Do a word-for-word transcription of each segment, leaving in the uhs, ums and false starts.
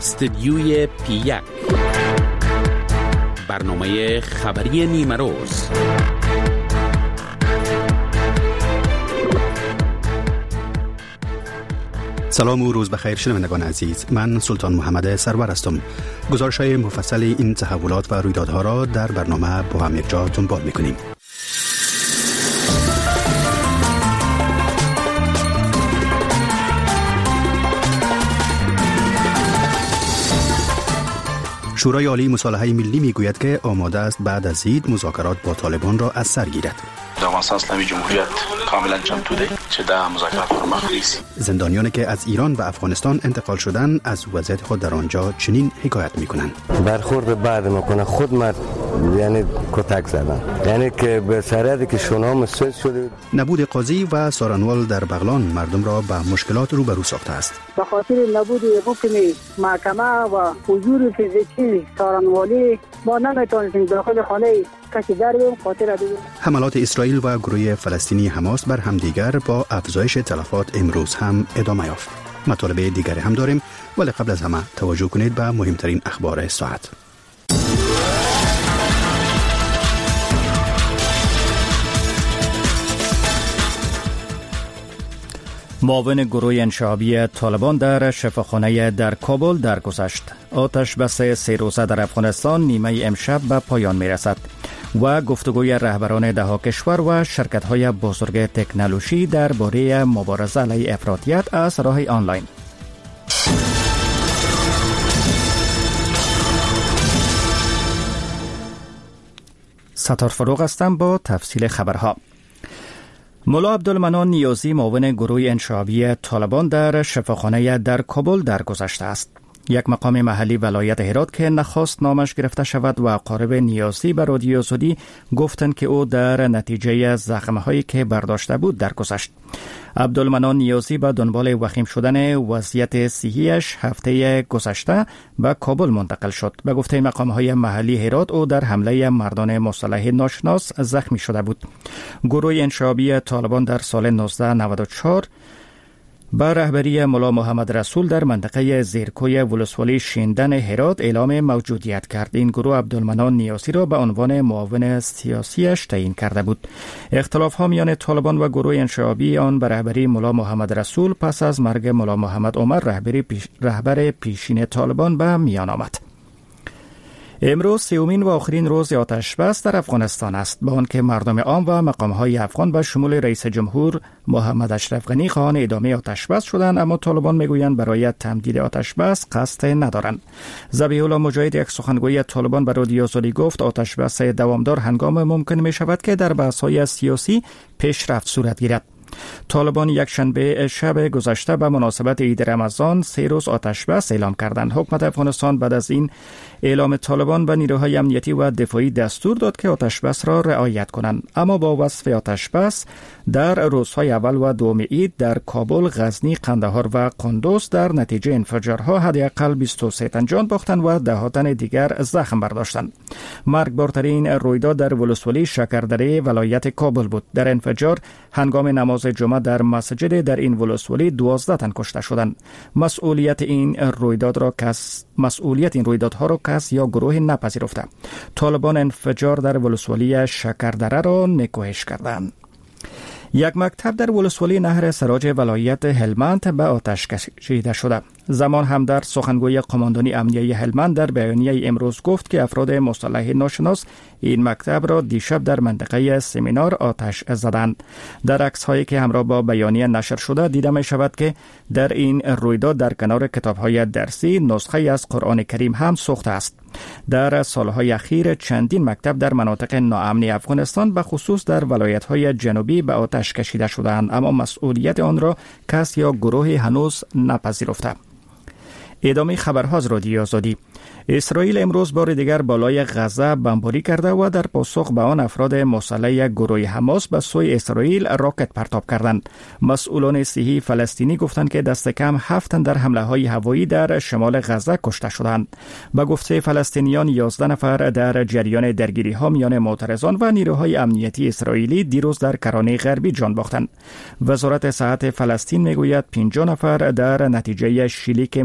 استدیوی پی یک، برنامه خبری نیمه روز. سلام و روز بخیر شنوندگان عزیز، من سلطان محمد سرور هستم. گزارش‌های مفصل این تحولات و رویدادها را در برنامه با هم یک جا دنبال می‌کنیم. شورای عالی مصالحه ملی میگوید که آماده است بعد از عید مذاکرات با طالبان را از سر گیرد. افغانستان اسلامی جمهوریت کاملا چمتوده چه در مذاکرات پرمخ ریسی. زندانیانی که از ایران به افغانستان انتقال شدن از وضعیت خود در آنجا چنین حکایت میکنند. برخورد بعد میکنه خود مرد یعنی کتک زدن، یعنی که به شرایطی که شونام سوز شده. نبود قاضی و سارنوال در بغلان مردم را به مشکلات روبرو ساخته است. به خاطر نبود حکم محکمه و حضور فیزیکی سارنوالی ما نمیتونستیم داخل خانه کسی در بریم خاطر ادب. حملات اسرائیل و گروه فلسطینی حماس بر همدیگر با افزایش تلفات امروز هم ادامه یافت. مطالب دیگری هم داریم، ولی قبل از همه توجه کنید به مهمترین اخبار ساعت. معاون گروه انشعابی طالبان در شفاخانه در کابل درگذشت. آتش بس سه روزه در افغانستان نیمه امشب به پایان می رسد و گفتگوی رهبران ده کشور و شرکت‌های بزرگ تکنولوژی درباره مبارزه علیه افراطیت از راه آنلاین. ستار فروغ هستم با تفصیل خبرها. مولا عبدالمنان نیازی معاون گروه انشعابی طالبان در شفاخانه در کابل درگذشته است. یک مقام محلی ولایت هرات که نخواست نامش گرفته شود و اقارب نیازی به رادیو آزادی گفتند که او در نتیجه زخم‌هایی که برداشته بود درگذشت. عبدالمنان نیازی به دنبال وخیم شدن وضعیت صحیش هفته گذشته به کابل منتقل شد. به گفته مقام‌های محلی هرات او در حمله مردان مسلح ناشناس زخمی شده بود. گروه انشعابی طالبان در سال نوزده نود و چهار با رهبری مولا محمد رسول در منطقه زیرکوی ولسوالی شیندن هرات اعلام موجودیت کرد. این گروه عبدالمنان نیازی را به عنوان معاون سیاسیش تعیین کرده بود. اختلاف‌ها میان طالبان و گروه انشعابی آن به رهبری مولا محمد رسول پس از مرگ مولا محمد عمر رهبری پیش رهبر پیشین طالبان به میان آمد. امروز سومین و آخرین روز آتش بس در افغانستان است، با آنکه مردم عام و مقام‌های افغان به شمول رئیس جمهور محمد اشرف غنی خواهان ادامه آتش بس شدند، اما طالبان میگویند برای تمدید آتش بس قصد ندارند. ذبیح الله مجاهد یک سخنگوی طالبان به رادیو آزادی گفت آتش بس دوامدار هنگام ممکن می شود که در بحث‌های سیاسی پیشرفت صورت گیرد. طالبان یک شنبه شب گذشته به مناسبت عید رمضان سه روز آتش بس اعلام کردند. حکومت افغانستان بعد از این اعلام طالبان به نیروهای امنیتی و دفاعی دستور داد که آتش بس را رعایت کنند، اما با وصف آتش بس در روزهای اول و دوم عید در کابل، غزنی، قندهار و قندوز در نتیجه انفجارها حداقل بیست و سه تن جان باختند و ده تن دیگر زخم برداشتند. مرگبارترین رویداد در ولسوالی شکردره ولایت کابل بود. در انفجار هنگام نماز جمعه در مسجد در این ولسوالی دوازده تن کشته شدند. مسئولیت این رویداد را کس مسئولیت این رویدادها را کس یا گروه نپذیرفته. طالبان انفجار در ولسوالی شکردره را نکوهش کردند. یک مکتب در ولسوالی نهر سراج ولایت هلمند به آتش کشیده شده. زمان همدرد سخنگوی قماندانی امنیه هلمند در بیانیه امروز گفت که افراد مسلح ناشناس این مکتب را دیشب در منطقه سمینار آتش زدند. در عکس‌هایی که همراه با بیانیه نشر شده دیده می شود که در این رویداد در کنار کتاب‌های درسی نسخه از قرآن کریم هم سوخته است. در سالهای اخیر چندین مکتب در مناطق ناامن افغانستان به خصوص در ولایت‌های جنوبی به آتش کشیده شدند، اما مسئولیت آن را کس یا گروهی هنوز نپذیرفته. ادامه خبرها از رادیو آزادی. اسرائیل امروز بار دیگر بالای غزه بمباری کرده و در پاسخ به آن افراد مسلح گروه حماس به سوی اسرائیل راکت پرتاب کردند. مسئولان صحی فلسطینی گفتند که دست کم هفت تن در حمله های هوایی در شمال غزه کشته شدند. به گفته فلسطینیان یازده نفر در جریان درگیری ها میان معترضان و نیروهای امنیتی اسرائیلی دیروز در کرانه غربی جان باختند. وزارت صحت فلسطین میگوید پنجاه نفر در نتیجه شلیک مرمی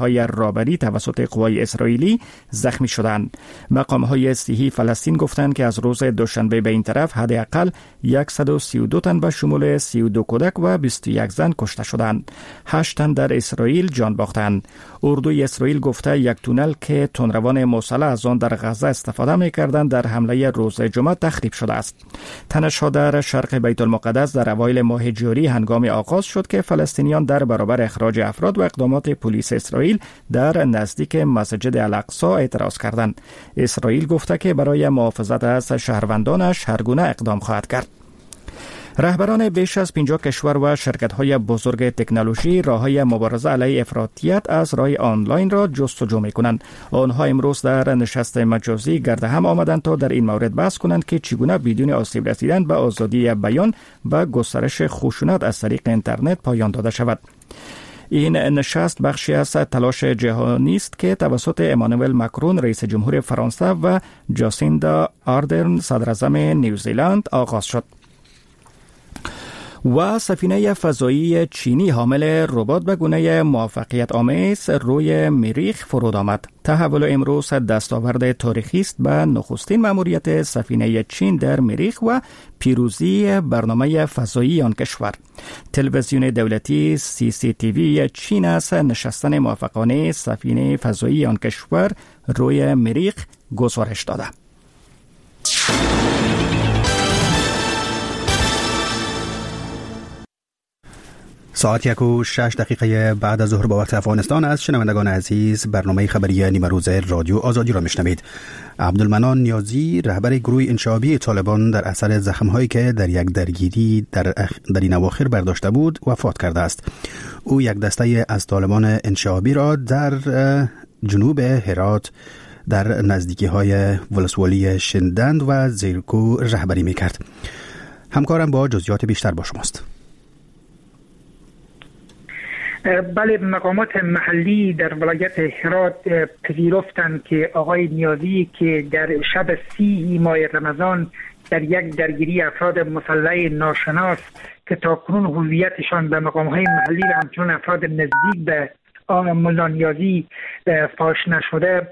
های رابری توسط قوای اسرائیلی زخمی شدند. مقام‌های صحی فلسطین گفتند که از روز دوشنبه به این طرف حداقل صد و سی و دو تن به شمول سی و دو کودک و بیست و یک زن کشته شدند. هشت تن در اسرائیل جان باختند. اردوی اسرائیل گفته یک تونل که تندروان مسلح از آن در غزه استفاده می‌کردند در حمله روز جمعه تخریب شده است. تنش‌ها در شرق بیت المقدس در اوایل ماه جاری هنگام آغاز شد که فلسطینیان در برابر اخراج افراد و اقدامات پلیس اسرائیل در نزدیک مسجد الاقصی اعتراض کردند. اسرائیل گفته که برای محافظت از شهروندانش هر گونه اقدام خواهد کرد. رهبران بیش از پنجاه کشور و شرکت‌های بزرگ تکنولوژی راه‌های مبارزه علیه افراطیت از راه آنلاین را جستجو می‌کنند. آنها امروز در نشست مجازی گرد هم آمدند تا در این مورد بحث کنند که چگونه بدون آسیب رسیدن به آزادی بیان و گسترش خشونت از طریق اینترنت پایان داده شود. این نشست بخشی از تلاش جهانی است که توسط امانوئل ماکرون رئیس جمهور فرانسه و جاسیندا آردرن صدراعظم نیوزیلند آغاز شد. و سفینه فضایی چینی حامل ربات به گونه موفقیت آمیز روی مریخ فرود آمد. تحول امروز دستاورد تاریخی است به نخستین مأموریت سفینه چین در مریخ و پیروزی برنامه فضایی آن کشور. تلویزیون دولتی سی سی تی وی چین از نشستن موفقانه سفینه فضایی آن کشور روی مریخ گزارش داده. ساعت یک و شش دقیقه بعد از ظهر با وقت افغانستان است. شنوندگان عزیز، برنامه خبری نیمه روز رادیو آزادی را میشنوید. عبدالمنان نیازی، رهبر گروه انشعابی طالبان، در اثر زخم‌هایی که در یک درگیری در, اخ... در این اواخر برداشته بود وفات کرده است. او یک دسته از طالبان انشعابی را در جنوب هرات در نزدیکی های ولسوالی شندند و زیرکو رهبری میکرد. همکارم با جزئیات بیشتر با شماست. بله، مقامات محلی در ولایت هرات پذیرفتند که آقای نیازی که در شب سی ماه رمضان در یک درگیری افراد مسلح ناشناس که تاکنون هویتشان به مقامهای محلی و همچنین افراد نزدیک به ملا نیازی فاش نشده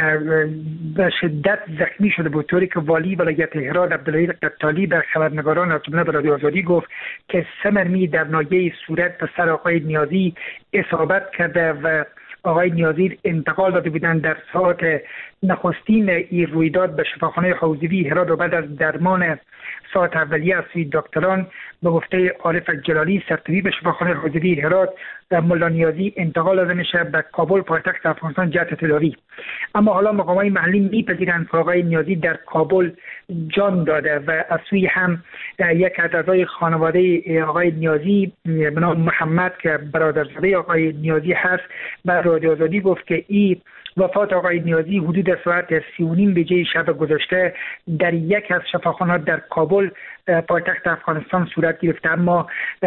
به شدت زخمی شده بود، طوری که والی ولایت هرات عبدالعزیز قطالی به خبرنگاران اطلاع به رادیو آزادی گفت که سه مرمی در ناحیه صورت به سر آقای نیازی اصابت کرده و آقای نیازی انتقال داده بودند در ساعت نخستین این رویداد به شفاخانه حوزوی هرات و بعد از درمان ساعت اولیه از سوی دکتران به گفته عارف جلالی سرطبیب شفاخانه حوزوی هرات ملا نیازی انتقال داده میشه به کابل پایتخت افغانستان جهت تداوی. اما حالا مقامات محلی میپذیرند که آقای نیازی در کابل جان داده و از سوی هم یک از اعضای خانواده آقای نیازی به نام محمد که برادرزاده آقای نیازی هست به رادیو آزادی گفت که این وفات آقای نیازی حدود ساعت سی و نیم بجه شب گذشته در یک از شفاخانه‌ها در کابل پایتخت افغانستان صورت گرفته. اما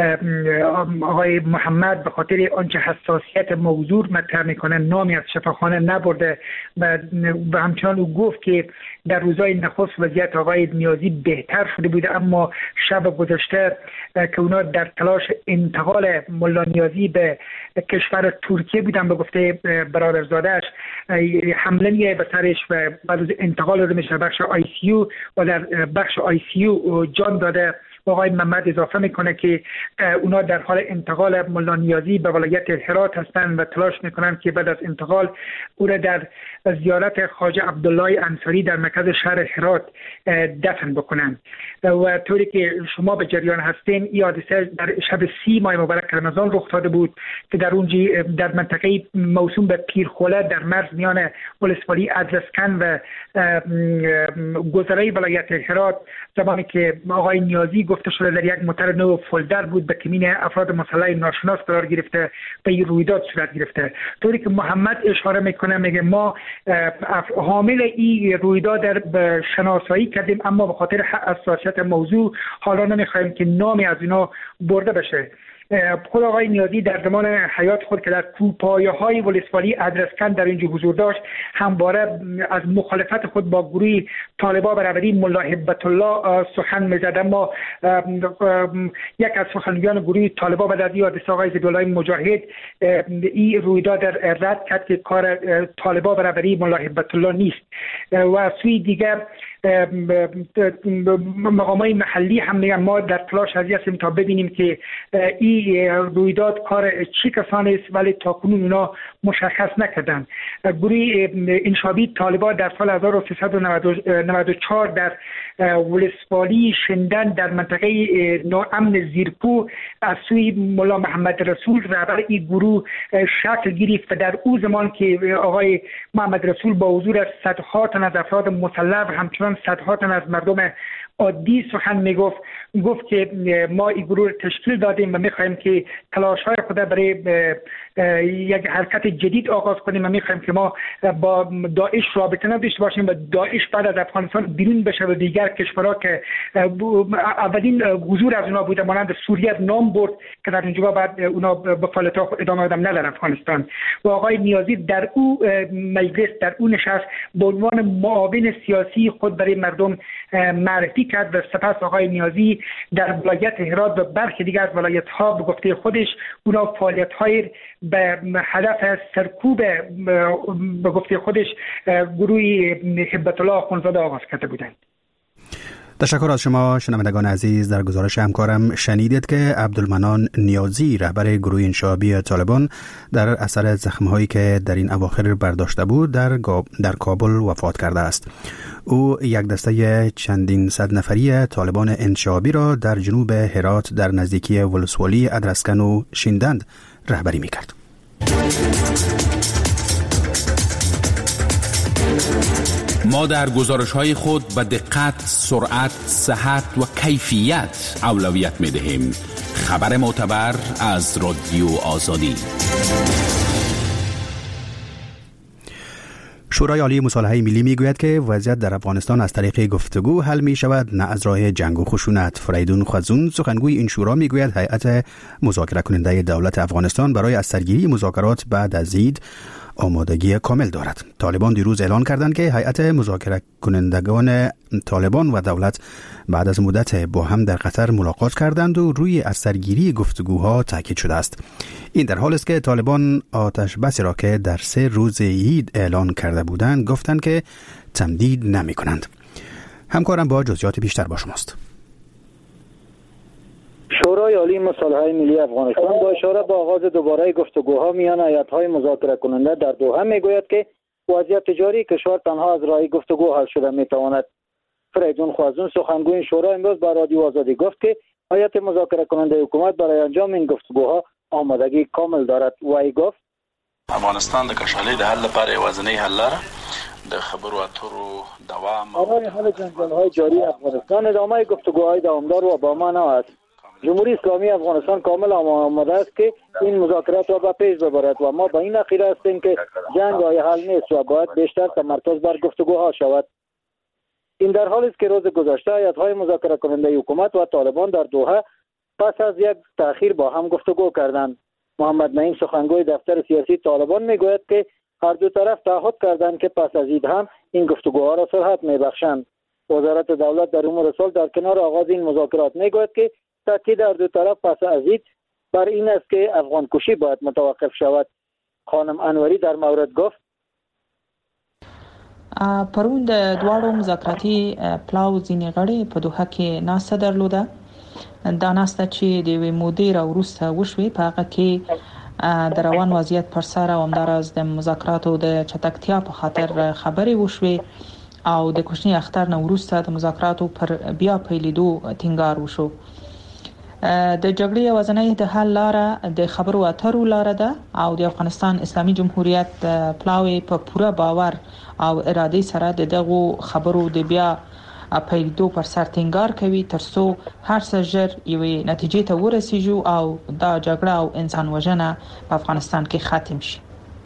آقای محمد به خاطر آنچه حساسیت موضوع مطرح میکنه نامی از شفاخانه نبرده و, و همچنان او گفت که در روزهای نخست وضعیت آقای نیازی بهتر شده بوده، اما شب گذشته که اونا در تلاش انتقال ملا نیازی به کشور ترکیه بودن به گفته برادرزاده‌اش حمله میه به سرش و بعد از انتقال رو میشه بخش آی سی یو و در بخش آی سی یو جان داده. آقای محمد اضافه میکنه که اونا در حال انتقال ملا نیازی به ولایت هرات هستند و تلاش میکنند که بعد از انتقال او را در زیارت خواجه عبدالله انصاری در مرکز شهر هرات دفن بکنند. و طوری که شما به جریان هستین این حادثه در شب سی ماه مبارک رمضان رخ داده بود که در اونجی در منطقه موسوم به پیرخوله در مرز میان ولسوالی ادرسکن و گذره ولایت هرات زمانی که آقای نیازی گفته شده در یک موتر نو فولدر بود به کمین افراد مسلح ناشناس قرار گرفته و این رویداد صورت گرفته. طوری که محمد اشاره میکنه میگه ما حامل این رویداد در شناسایی کردیم اما به خاطر حساسیت موضوع حالا نمیخوایم که نامی از اینا برده بشه. خود آقای نیازی در زمان حیات خود که در کوپایه‌های ولسوالی ادرسکن در اینجا حضور داشت، همواره از مخالفت خود با گروه طالبان برابری ملا هبت الله سخن می‌زد. اما یک از سخنگویان گروه طالبان بعد از یاد آقای زبی‌الله مجاهد این رویداد رد کرد که کار طالبان برابری ملا هبت الله نیست و سوی دیگر مقامات محلی هم میگن ما در تلاش هستیم تا ببینیم که این رویداد کار چی کسانی است، ولی تاکنون اونا مشخص نکردن. گروه انشابی طالبان در سال هزار و سیصد و نود و چهار در ولسوالی شندن در منطقه ناامن زیرکو از سوی مولا محمد رسول رهبر این گروه شکل گرفت و در او زمان که آقای محمد رسول با حضور صدها تن از افراد مسلح و همچنان صدها تن از مردم عادی سخن میگفت، گفت که ما این گروه تشکیل دادیم و میخوایم که تلاش‌های خود برای یک حرکت جدید آغاز کنیم و میخوایم که ما با داعش رابطه نداشته باشیم و داعش بعد از افغانستان بیرون بشه و دیگر کشورها که اولین حضور از اونا بوده مانند سوریه نام برد که در اینجا بعد اونا به فعالیت‌ها ادامه دادن نه در افغانستان. و آقای نیازی در او مجلس در او نشست به عنوان معاون سیاسی خود برای مردم معرفی کرد و سپس آقای نیازی در ولایت هرات و برخی دیگر از ولایت‌ها به گفته خودش اونا فعالیت‌های به هدف سرکوب به گفته خودش گروه هبت الله آخوندزاده آغاز کرده بودند. تشکر از شما شنوندگان عزیز. در گزارش همکارم شنیدید که عبدالمنان نیازی رهبر گروه انشابی طالبان در اثر زخم‌هایی که در این اواخر برداشته بود در در کابل وفات کرده است. او یک دسته چندین صد نفری طالبان انشابی را در جنوب هرات در نزدیکی ولسوالی ادرسکن و شیندند رهبری می‌کرد. ما در گزارش‌های خود به دقت، سرعت، صحت و کیفیت اولویت می‌دهیم. خبر معتبر از رادیو آزادی. شورای عالی مصالحه ملی میگوید که وضعیت در افغانستان از طریق گفتگو حل می شود، نه از راه جنگ و خشونت. فریدون خوازون سخنگوی این شورا میگوید هیئت مذاکره کننده دولت افغانستان برای از سرگیری مذاکرات بعد از عید آمادگی کامل دارد. طالبان دیروز اعلان کردند که هیئت مذاکره کنندگان طالبان و دولت بعد از مدت با هم در قطر ملاقات کردند و روی از سرگیری گفتگوها تاکید شده است. این در حالی است که طالبان آتش بسی را که در سه روز عید اعلان کرده بودند گفتند که تمدید نمی کنند. همکارم با جزئیات بیشتر با شماست. شورای عالی مصالحه ملی افغانستان با اشاره به آغاز دوباره گفتگوها میان هیئت‌های مذاکره کننده در دوحه میگوید که وضعیت جاری کشور تنها از راه گفتگو حل شده میتواند. فریدون خوازون سخنگوی شورا امروز با رادیو آزادی گفت که هیئت مذاکره کننده حکومت برای انجام این گفتگوها آمادگی کامل دارد. وی گفت افغانستان د کشالۍ د حل لپاره یوازینی حل لاره د خبرو اترو دوام برای حل جنجال‌های جاری افغانستان ادامه گفتگوهای دوامدار و با معنا است. جمهوری اسلامی افغانستان کامل آماده است که این مذاکرات را به پیش ببرد و ما به این عقیده هستیم که جنگ راه حل نیست و باید بیشتر تمرکز بر گفتگوها شود. این در حالی است که روز گذشته هیئت‌های مذاکره کننده حکومت و طالبان در دوحه پس از یک تأخیر با هم گفتگو کردند. محمد نعیم سخنگوی دفتر سیاسی طالبان میگوید که هر دو طرف تعهد کردند که پس از عید هم این گفتگوها را صحت میبخشند. وزارت دولت در امور صلح در کنار آغاز این مذاکرات میگوید که تاکید در دو طرف پس از عید بر این است که افغان کشی باید متوقف شود. خانم انوری در مورد گفت پرون د دواړو مذاکراتي پلاو ځینې غړي په دوحه کې ناسته درلوده. دا ناسته چې د یوې مودې راوروسته وشوې په هغه کې د روان وضعیت پر سر او همداراز د مذاکراتو د چټکتیا په خاطر خبرې وشوې او د کوچني اختر نه وروسته د مذاکراتو پر بیا پیلېدو ټینګار وشو. د جګړې یوازینۍ د حل لاره د خبرو اترو لاره ده او د افغانستان اسلامي جمهوریت پلاوی په پوره باور او اراده سره د دغه خبرو د بیا پیلېدو پر سر ټینګار کوي ترڅو هر څه ژر یوې نتیجې ته ورسیږو او دا جګړه او انسان وژنه په افغانستان کې ختم شي.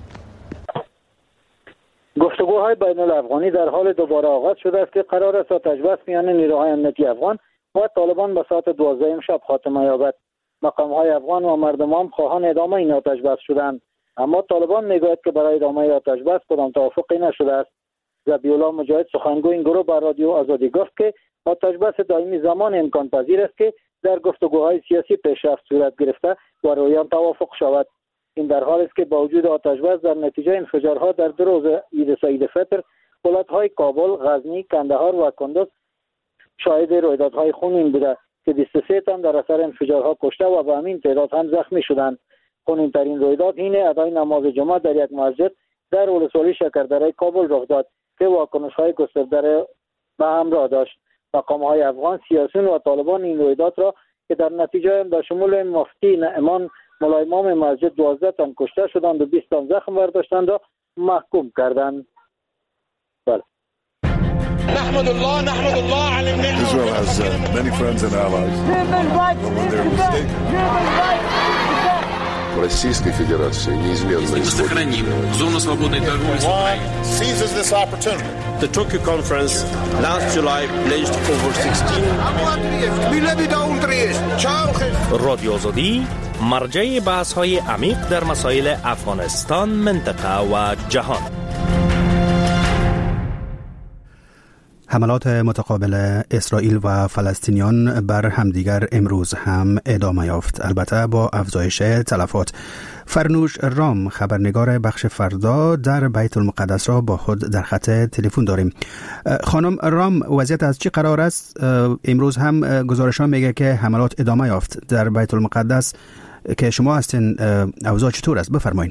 گفتگوهای بین الافغانی در حال دوباره آغاز شده است که قرار است آتش بس میان نیروهای امنیتی افغان و طالبان به ساعت دوازده شب خاتمه یابد. مقام‌های افغان و مردم هم خواهان ادامه این آتش بس شدند. اما طالبان میگوید که برای ادامه آتش بس کدام توافقی نشده است. ذبیح الله مجاهد سخنگوی این گروه بر رادیو آزادی گفت که آتش بس دائمی زمان امکان پذیر است که در گفتگوهای سیاسی پیشرفت صورت گرفته و روی آن توافق شود. این در حالی است که با وجود آتش بس در نتیجه انفجارها در دو روز عید سعید فطر ولایت‌های کابل، غزنی، کندهار و کندز شاهد رویدادهای خونین بوده که بیست و سه تن در اثر انفجارها کشته و به همین تعداد هم زخمی شدند. خونین ترین رویداد این ادای نماز جمعه در یک مسجد در ولسوالی شکردره کابل رخ داد که واکنش‌های گسترده به همراه داشت. مقام‌های افغان، سیاسیون و طالبان این رویداد را که در نتیجه در شمول مفتی نعمان مولای امام مسجد دوازده تن کشته شدند و بیست تن زخم برداشتند و محکوم کردند. بله. نحمد الله نحمد الله على النعمة. Israel has uh, many friends and allies. But when they're mistaken. Российской Федерации неизменно сохраним зону свободной торговли. Seizes this opportunity. The Tokyo conference last July pledged over sixteen. رادیو آزادی مرجع بحث‌های عمیق در مسائل افغانستان، منطقه و جهان. حملات متقابل اسرائیل و فلسطینیان بر همدیگر امروز هم ادامه یافت، البته با افزایش تلفات. فرنوش رام، خبرنگار بخش فردا در بیت المقدس، را با خود در خط تلفن داریم. خانم رام، وضعیت از چی قرار است؟ امروز هم گزارش ها میگه که حملات ادامه یافت در بیت المقدس که شما هستین، اوضاع چطور است؟ بفرمایید.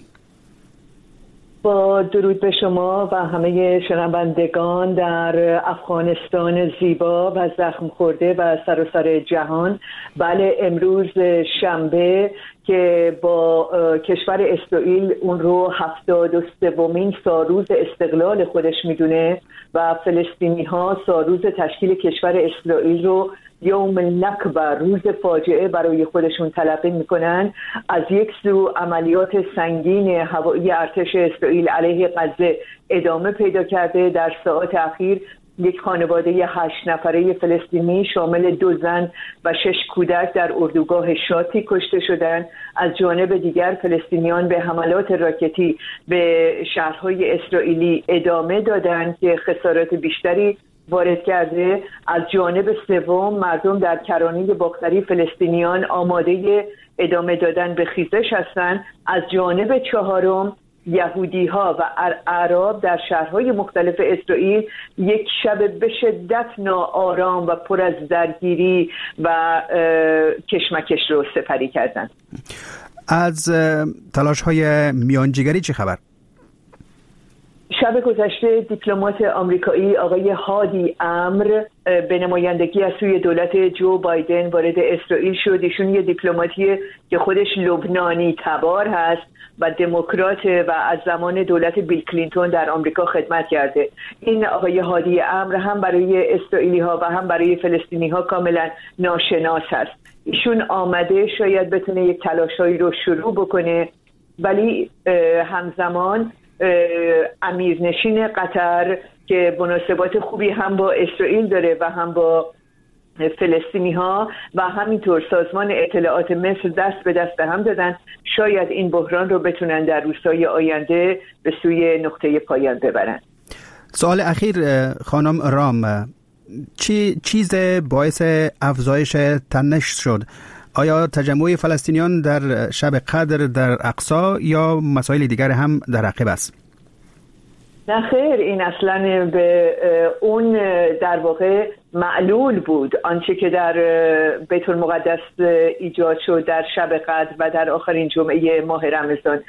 با درود به شما و همه شنوندگان در افغانستان زیبا و زخم خورده و سراسر جهان. بله، امروز شنبه که با کشور اسرائیل اون رو هفتاد و سومین سالروز استقلال خودش میدونه و فلسطینی ها سالروز تشکیل کشور اسرائیل رو یوم النکبه، روز فاجعه، برای خودشون تلقی میکنن. از یک سو عملیات سنگین هوایی ارتش اسرائیل علیه غزه ادامه پیدا کرده. در ساعات اخیر یک خانواده هشت نفره فلسطینی شامل دو زن و شش کودک در اردوگاه شاتی کشته شدند. از جانب دیگر فلسطینیان به حملات راکتی به شهرهای اسرائیلی ادامه دادند که خسارات بیشتری وارد کرده. از جانب سوم مردم در کرانه باختری فلسطینیان آماده ادامه دادن به خیزش هستند. از جانب چهارم یهودی ها و اعراب در شهرهای مختلف اسرائیل یک شب به شدت ناآرام و پر از درگیری و کشمکش رو سپری کردند. از تلاش های میانجیگری چه خبر؟ شب گذشته دیپلمات آمریکایی آقای هادی امر به نمایندگی از سوی دولت جو بایدن وارد اسرائیل شد. ایشون یه دیپلماتیه که خودش لبنانی تبار هست و دموکرات و از زمان دولت بیل کلینتون در آمریکا خدمت کرده. این آقای هادی امر هم برای اسرائیلی ها و هم برای فلسطینی ها کاملا ناشناس هست. ایشون آمده شاید بتونه یک تلاشایی رو شروع بکنه، ولی همزمان امیرنشین قطر که مناسبات خوبی هم با اسرائیل داره و هم با فلسطینی ها و همینطور سازمان اطلاعات مصر دست به دست هم دادن، شاید این بحران رو بتونن در روزهای آینده به سوی نقطه پایان ببرن. سوال اخیر خانم رام، چی چیز باعث افزایش تنش شد؟ آیا تجمع فلسطینیان در شب قدر در اقصی یا مسائل دیگر هم در عقب است؟ نه خیر، این اصلا به اون در واقع معلول بود. آنچه که در بیت المقدس ایجاد شد در شب قدر و در آخرین جمعه ماه رمضان،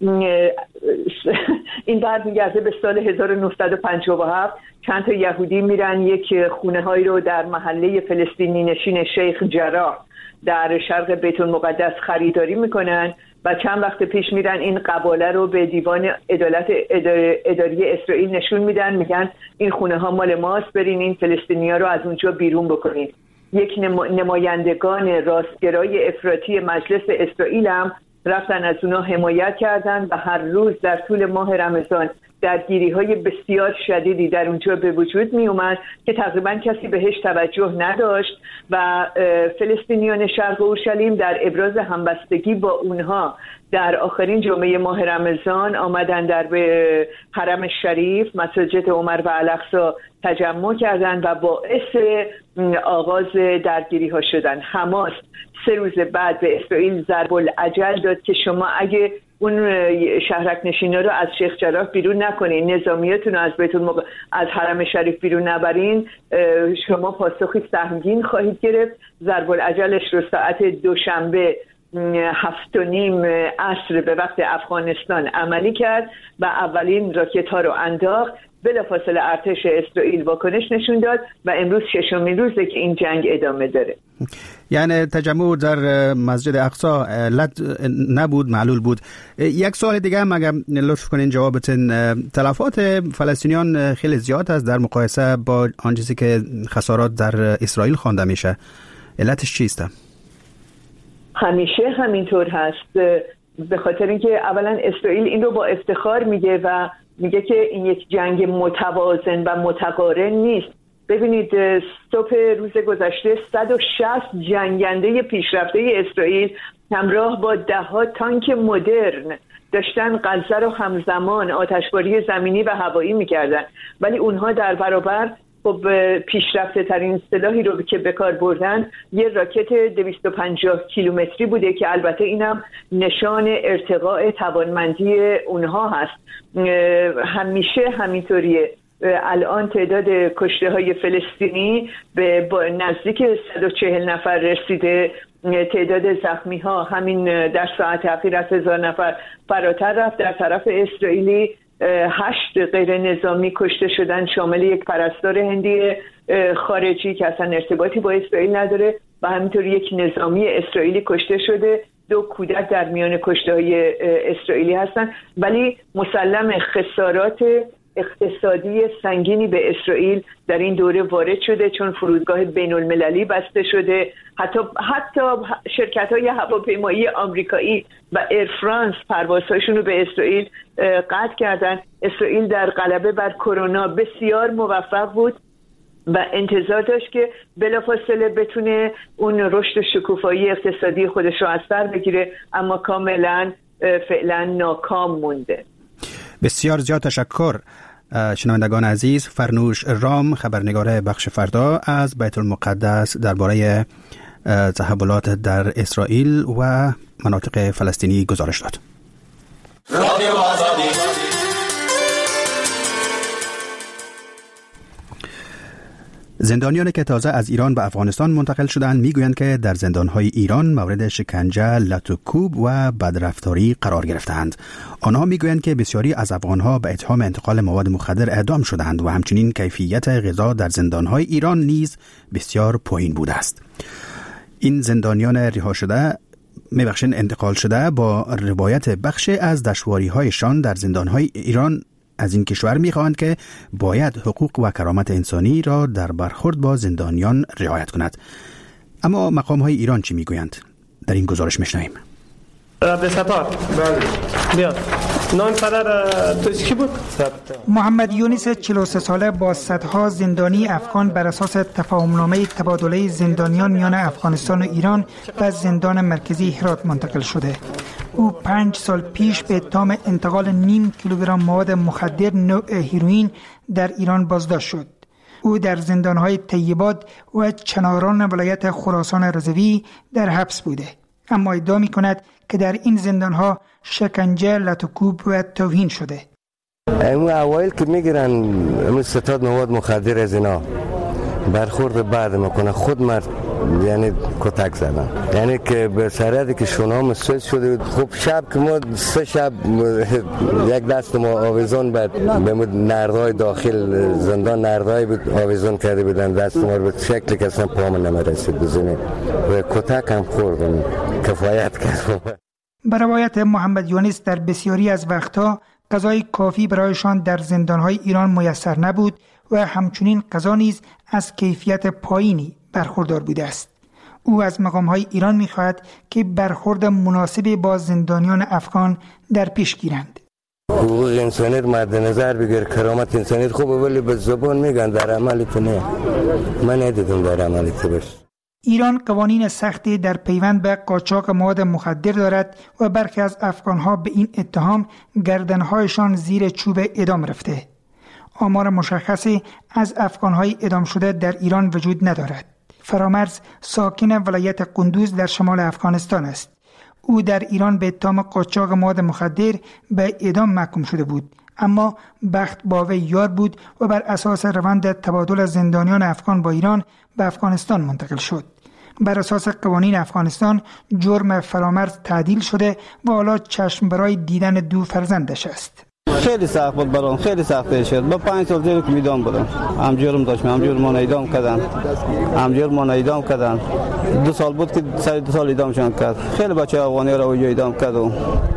این برمیگرده به سال هزار و نهصد و پنجاه و هفت. چند تا یهودی میرن یک خونه هایی رو در محله فلسطینی نشین شیخ جراح در شرق بیت المقدس خریداری میکنن و چند وقت پیش میرن این قباله رو به دیوان عدالت اداری اسرائیل نشون میدن، میگن این خونه ها مال ماست، برین این فلسطینی ها رو از اونجا بیرون بکنین. یک نمایندگان راستگرای افراطی مجلس اسرائیل هم رفتن از اونها حمایت کردن و هر روز در طول ماه رمضان درگیری های بسیار شدیدی در اونجا به وجود می اومد که تقریبا کسی بهش توجه نداشت و فلسطینیان شرق اورشلیم در ابراز همبستگی با اونها در آخرین جمعه ماه رمضان آمدن در به حرم شریف مساجد عمر و الاقصی تجمع کردند و باعث آغاز درگیری ها شدن. حماس سه روز بعد به اسرائیل ضرب العجل داد که شما اگه اون شهرک نشینا رو از شیخ جراح بیرون نکنین، نظامیاتون رو از بیت المقدس از حرم شریف بیرون نبرین، شما پاسخی سهمگین خواهید گرفت. ضرب العجلش رو ساعت دوشنبه هفت و نیم عصر به وقت افغانستان عملی کرد و اولین راکت ها رو انداخت. بلافاصله ارتش اسرائیل واکنش نشون داد و امروز ششمین روزه که این جنگ ادامه داره. یعنی تجمع در مسجد اقصی علت نبود، معلول بود. یک سوال دیگه هم اگر لطف کنین جوابتون، تلفات فلسطینیان خیلی زیاد است در مقایسه با آن چیزی که خسارات در اسرائیل خوانده میشه، علتش چیست؟ همیشه همینطور هست، به خاطر اینکه اولا اسرائیل این رو با افتخار میگه و میگه که این یک جنگ متوازن و متقارن نیست. ببینید صبح روز گذشته صد و شصت جنگنده پیشرفته اسرائیل همراه با ده ها تانک مدرن داشتن غزه رو همزمان آتشباری زمینی و هوایی میکردن، ولی اونها در برابر خب پیشرفته ترین سلاحی رو که به کار بردن یه راکت دویست و پنجاه کیلومتری بوده که البته اینم نشان ارتقاء توانمندی اونها هست. همیشه همینطوریه. الان تعداد کشته های فلسطینی به نزدیک صد و چهل نفر رسیده، تعداد زخمی ها همین در ساعت اخیر از هزار نفر فراتر رفت. در طرف اسرائیلی هشت غیر نظامی کشته شدن، شامل یک پرستار هندی خارجی که اصلا ارتباطی با اسرائیل نداره و همینطور یک نظامی اسرائیلی کشته شده. دو کودک در میان کشته های اسرائیلی هستن، ولی مسلم خسارات اقتصادی سنگینی به اسرائیل در این دوره وارد شده، چون فرودگاه بین المللی بسته شده. حتی حتی شرکت‌های هواپیمایی آمریکایی و ایر فرانس پروازهاشون رو به اسرائیل قطع کردن. اسرائیل در غلبه بر کرونا بسیار موفق بود و انتظار داشت که بلافاصله بتونه اون رشد شکوفایی اقتصادی خودش رو از سر بگیره، اما کاملا فعلا ناکام مونده. بسیار زیاد تشکر. شنوندگان عزیز، فرنوش رام خبرنگار بخش فردا از بیت المقدس درباره تحولات در اسرائیل و مناطق فلسطینی گزارش داد. زندانیانی که تازه از ایران به افغانستان منتقل شدند میگویند که در زندانهای ایران مورد شکنجه، لط و کوب و بدرفتاری قرار گرفتند. آنها میگویند که بسیاری از افغانها به اتهام انتقال مواد مخدر اعدام شدند و همچنین کیفیت غذا در زندانهای ایران نیز بسیار پایین بوده است. این زندانیان رها شده میبخشن انتقال شده با روایت بخش از دشواری‌هایشان در زندانهای ایران از این کشور می‌خواهند که باید حقوق و کرامت انسانی را در برخورد با زندانیان رعایت کند. اما مقام‌های ایران چی میگویند؟ در این گزارش میشنویم. ستار بیا نام پدر تو چی بود؟ محمد یونس چهل و سه ساله با صدها زندانی افغان بر اساس تفاهمنامه تبادله زندانیان میان افغانستان و ایران به زندان مرکزی هرات منتقل شده. او پنج سال پیش به اتهام انتقال نیم کیلوگرم مواد مخدر نوع هیروئین در ایران بازداشت شد. او در زندانهای طیبات و چناران ولایت خراسان رضوی در حبس بوده، اما ادعا می کند که در این زندانها شکنجه، لط و کوب و توهین شده. اون اوایل که میگیرن اون ستاد مواد مخدر از اینا برخورد بعد میکنه، خود مرد یعنی کتک زدن، یعنی که به سرعتی که شونام سوید شده. خب شب که ما سه شب یک دست ما آویزان بعد به نردای داخل زندان نردای بود آویزان کرده بودن، دست ما رو به شکلی که اصلا پامون نمیرسید بزنیم و کتک هم خوردم، کفایت کرد. به روایت محمد یونس در بسیاری از وقتها غذای کافی برایشان در زندانهای ایران میسر نبود و همچنین غذا نیز از کیفیت پایینی برخوردار بوده است. او از مقام‌های ایران می‌خواهد که برخورد مناسبی با زندانیان افغان در پیش گیرند. حقوق انسانی مد نظر بگیر، کرامت انسانی خوبه ولی به زبان میگن، در عمل تو نه. من ندیدم در عمل تو باشه. ایران قوانین سختی در پیوند به قاچاق مواد مخدر دارد و برخی از افغانها به این اتهام گردنهایشان زیر چوب اعدام رفته. آمار مشخصی از افغانهای اعدام شده در ایران وجود ندارد. فرامرز ساکن ولایت قندوز در شمال افغانستان است. او در ایران به اتهام قاچاق مواد مخدر به اعدام محکوم شده بود، اما بخت با وی یار بود و بر اساس روند تبادل زندانیان افغان با ایران به افغانستان منتقل شد. بر اساس قوانین افغانستان جرم فرامرز تعدیل شده و حالا چشم برای دیدن دو فرزندش است. خیلی سخت بود برام، خیلی سخت شد. با پنج سال زیر میدان بودم. هم جرم داشتم، هم جرم من اعدام کردن. هم جرم من اعدام کردن. دو سال بود که سر دو سال اعدامشون کرد. خیلی بچه افغانی را اونجا اعدام کردم.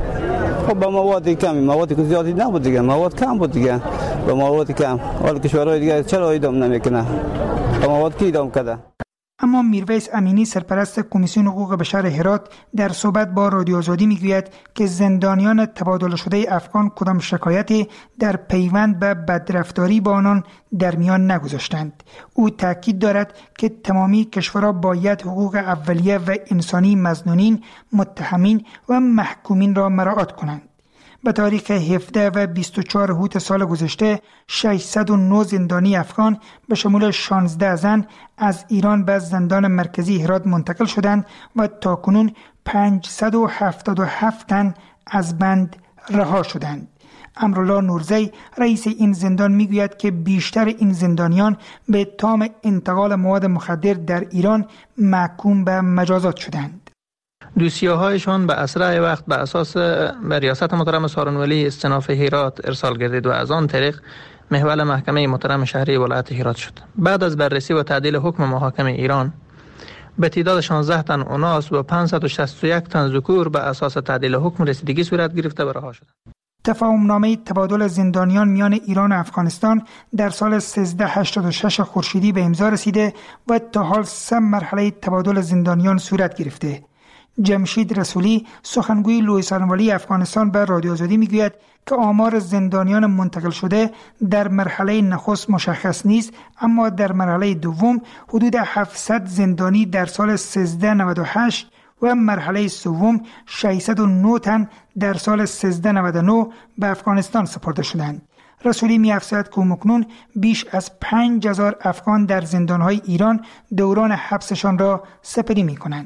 خب با مواد کمی، مواد که زیادی نبود دیگه، مواد کم بود دیگه. با مواد کم. حالا کشورهای دیگه چرا اعدام نمیکنه؟ با مواد کی اعدام کرده؟ اما میرویس امینی سرپرست کمیسیون حقوق بشر هرات در صحبت با رادیو آزادی میگوید که زندانیان تبادل شده افغان کدام شکایتی در پیوند به بدرفتاری با آنان در میان نگذاشتند. او تاکید دارد که تمامی کشورها باید حقوق اولیه و انسانی مظنونین، متهمین و محکومین را مراعات کنند. به تاریخ هفده و بیست و چهار هوت سال گذشته ششصد و نه زندانی افغان به شمول شانزده زن از ایران به زندان مرکزی هرات منتقل شدند و تاکنون پانصد و هفتاد و هفت تن از بند رها شدند. امرالله نورزی رئیس این زندان میگوید که بیشتر این زندانیان به اتهام انتقال مواد مخدر در ایران محکوم به مجازات شدند. دوسیه‌هایشان به اسرع وقت به اساس به ریاست محترم سارنولی استناف هرات ارسال گردید و از آن طریق محول محکمه محترم شهری ولایت هرات شد. بعد از بررسی و تعدیل حکم محاکم ایران به تعداد شانزده تن اناث و پانصد و شصت و یک تن ذکور به اساس تعدیل حکم رسیدگی صورت گرفته و رها شدند. تفاهمنامه تبادل زندانیان میان ایران و افغانستان در سال سیزده هشتاد و شش خورشیدی به امضا رسیده و تا حال سه مرحله تبادل زندانیان صورت گرفته. جمشید رسولی سخنگوی لوی سارنوالی افغانستان به رادیو آزادی میگوید که آمار زندانیان منتقل شده در مرحله نخست مشخص نیست، اما در مرحله دوم حدود هفتصد زندانی در سال سیزده نود و هشت و مرحله سوم ششصد و نه تن در سال سیزده نود و نه به افغانستان سپرده شدند. رسولی می‌افزاید که مکنون بیش از پنج هزار افغان در زندان‌های ایران دوران حبسشان را سپری می‌کنند.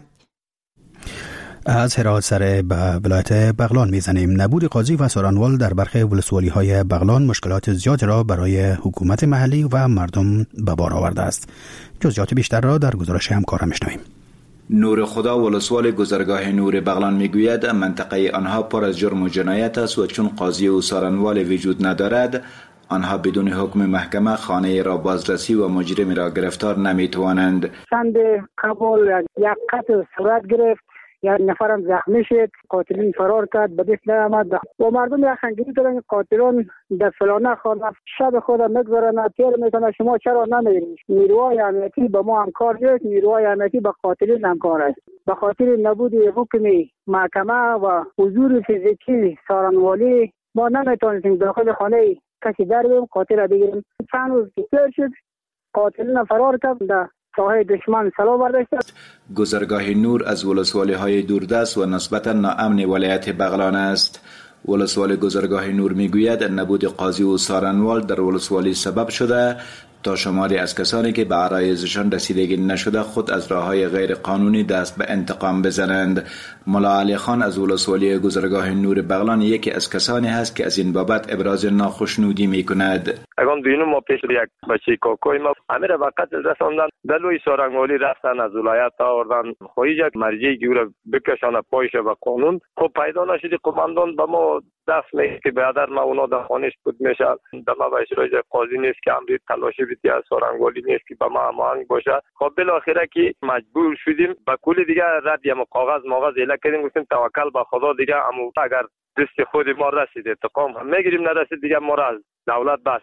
از هرات سر به ولایت بغلان میزنیم. نبود قاضی و سارنوال در برخی ولسوالی های بغلان مشکلات زیاد را برای حکومت محلی و مردم به بار آورده است. جزئیات بیشتر را در گزارش همکارم میشنویم. نور خدا ولسوال گذرگاه نور بغلان میگوید منطقه آنها پر از جرم و جنایت است و چون قاضی و سارنوال وجود ندارد آنها بدون حکم محکمه خانه را بازرسی و مجرم را گرفتار نمیتوانند. چند قبل یک قتل صورت گرفت، یک نفرم زخمی شد، قاتلین فرار کرد، به دست نیامد و مردم یک خنگیری دارن قاتلان در فلانه خانه شب خود نگذارن تیر میکنه. شما چرا نمیرید؟ نیروهای امنیتی به ما همکار نیست، نیروهای امنیتی به قاتلین همکار است. به خاطر نبود حکم محکمه و حضور فیزیکی سارنوالی ما نمیتونستیم داخل خانه کسی در بریم قاتل را بگیریم. چند روز که تیر شد قاتلین فرار کرد، ساحه دشمن سلا برداشت. گذرگاه نور از ولسوالی های دوردست و نسبتا ناامن ولایت بغلان است. ولسوال گذرگاه نور میگوید نبود قاضی و سارنوال در ولسوالی سبب شده تا شماری از کسانی که به عرایضشان رسیدگی نشده خود از راههای غیر قانونی دست به انتقام بزنند. ملا علی خان از ولسوالی گذرگاه نور بغلان یکی از کسانی هست که از این بابت ابراز ناخشنودی میکند. اگان بینو ما پیش یک بچه کاکوی ما امیر وقت رساندن دلوی سارنگالی رفتن از ولایت آوردن خواهی یک مرجعی که او را بکشانه پایش به قانون. خب پیدا نشدی قماندان به ما دست میگه که برادر ما اونا در خانش بود میشه در ما به اجرای قاضی نیست که امری تلاشی بیتی از سارنگالی نیست که به ما هماهنگ باشه. خب بالاخره که مجبور شدیم به کلی دیگه رد هم کاغذ ماغذ اله کردیم، گفتیم توکل به خدا دیگه امو اگر دست خود ما رسید انتقام هم میگیریم، نرسید دیگه ما را از دولت بس.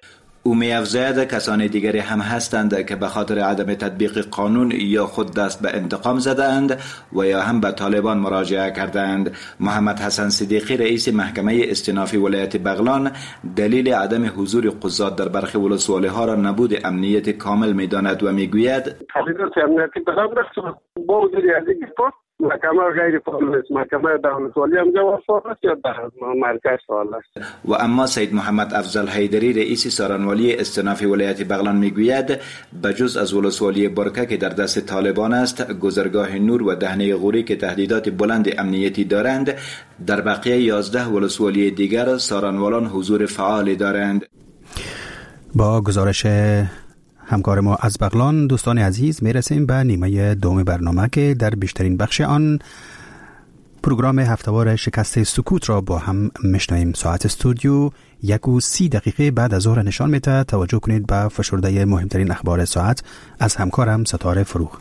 او می‌افزاید کسان دیگری هم هستند که به خاطر عدم تطبیق قانون یا خود دست به انتقام زدند و یا هم به طالبان مراجعه کردند. محمد حسن صدیقی رئیس محکمه استینافی ولایت بغلان دلیل عدم حضور قضات در برخی ولسوالی‌ها را نبود امنیت کامل می‌داند و می‌گوید تحلیلات امنیتی بدم رسید با وجود از اینکه محکمه غیر فعال است، محکمه دولت‌والی هم جواب فعال است یا در مرکز فعال است. و اما سید محمد افضل حیدری رئیس سارنوالی استینافی ولایت بغلان میگوید بجز از ولسوالی برکه که در دست طالبان است، گذرگاه نور و دهنه غوری که تهدیدات بلند امنیتی دارند، در بقیه یازده ولسوالی دیگر سارنوالان حضور فعال دارند. با گزارش همکار ما از بغلان دوستان عزیز میرسیم به نیمه دوم برنامه که در بیشترین بخش آن پروگرام هفتهوار شکست سکوت را با هم میشنویم. ساعت استودیو یک و سی دقیقه بعد از ظهر نشان میده. توجه کنید به فشرده مهمترین اخبار ساعت از همکارم ستاره فروغ.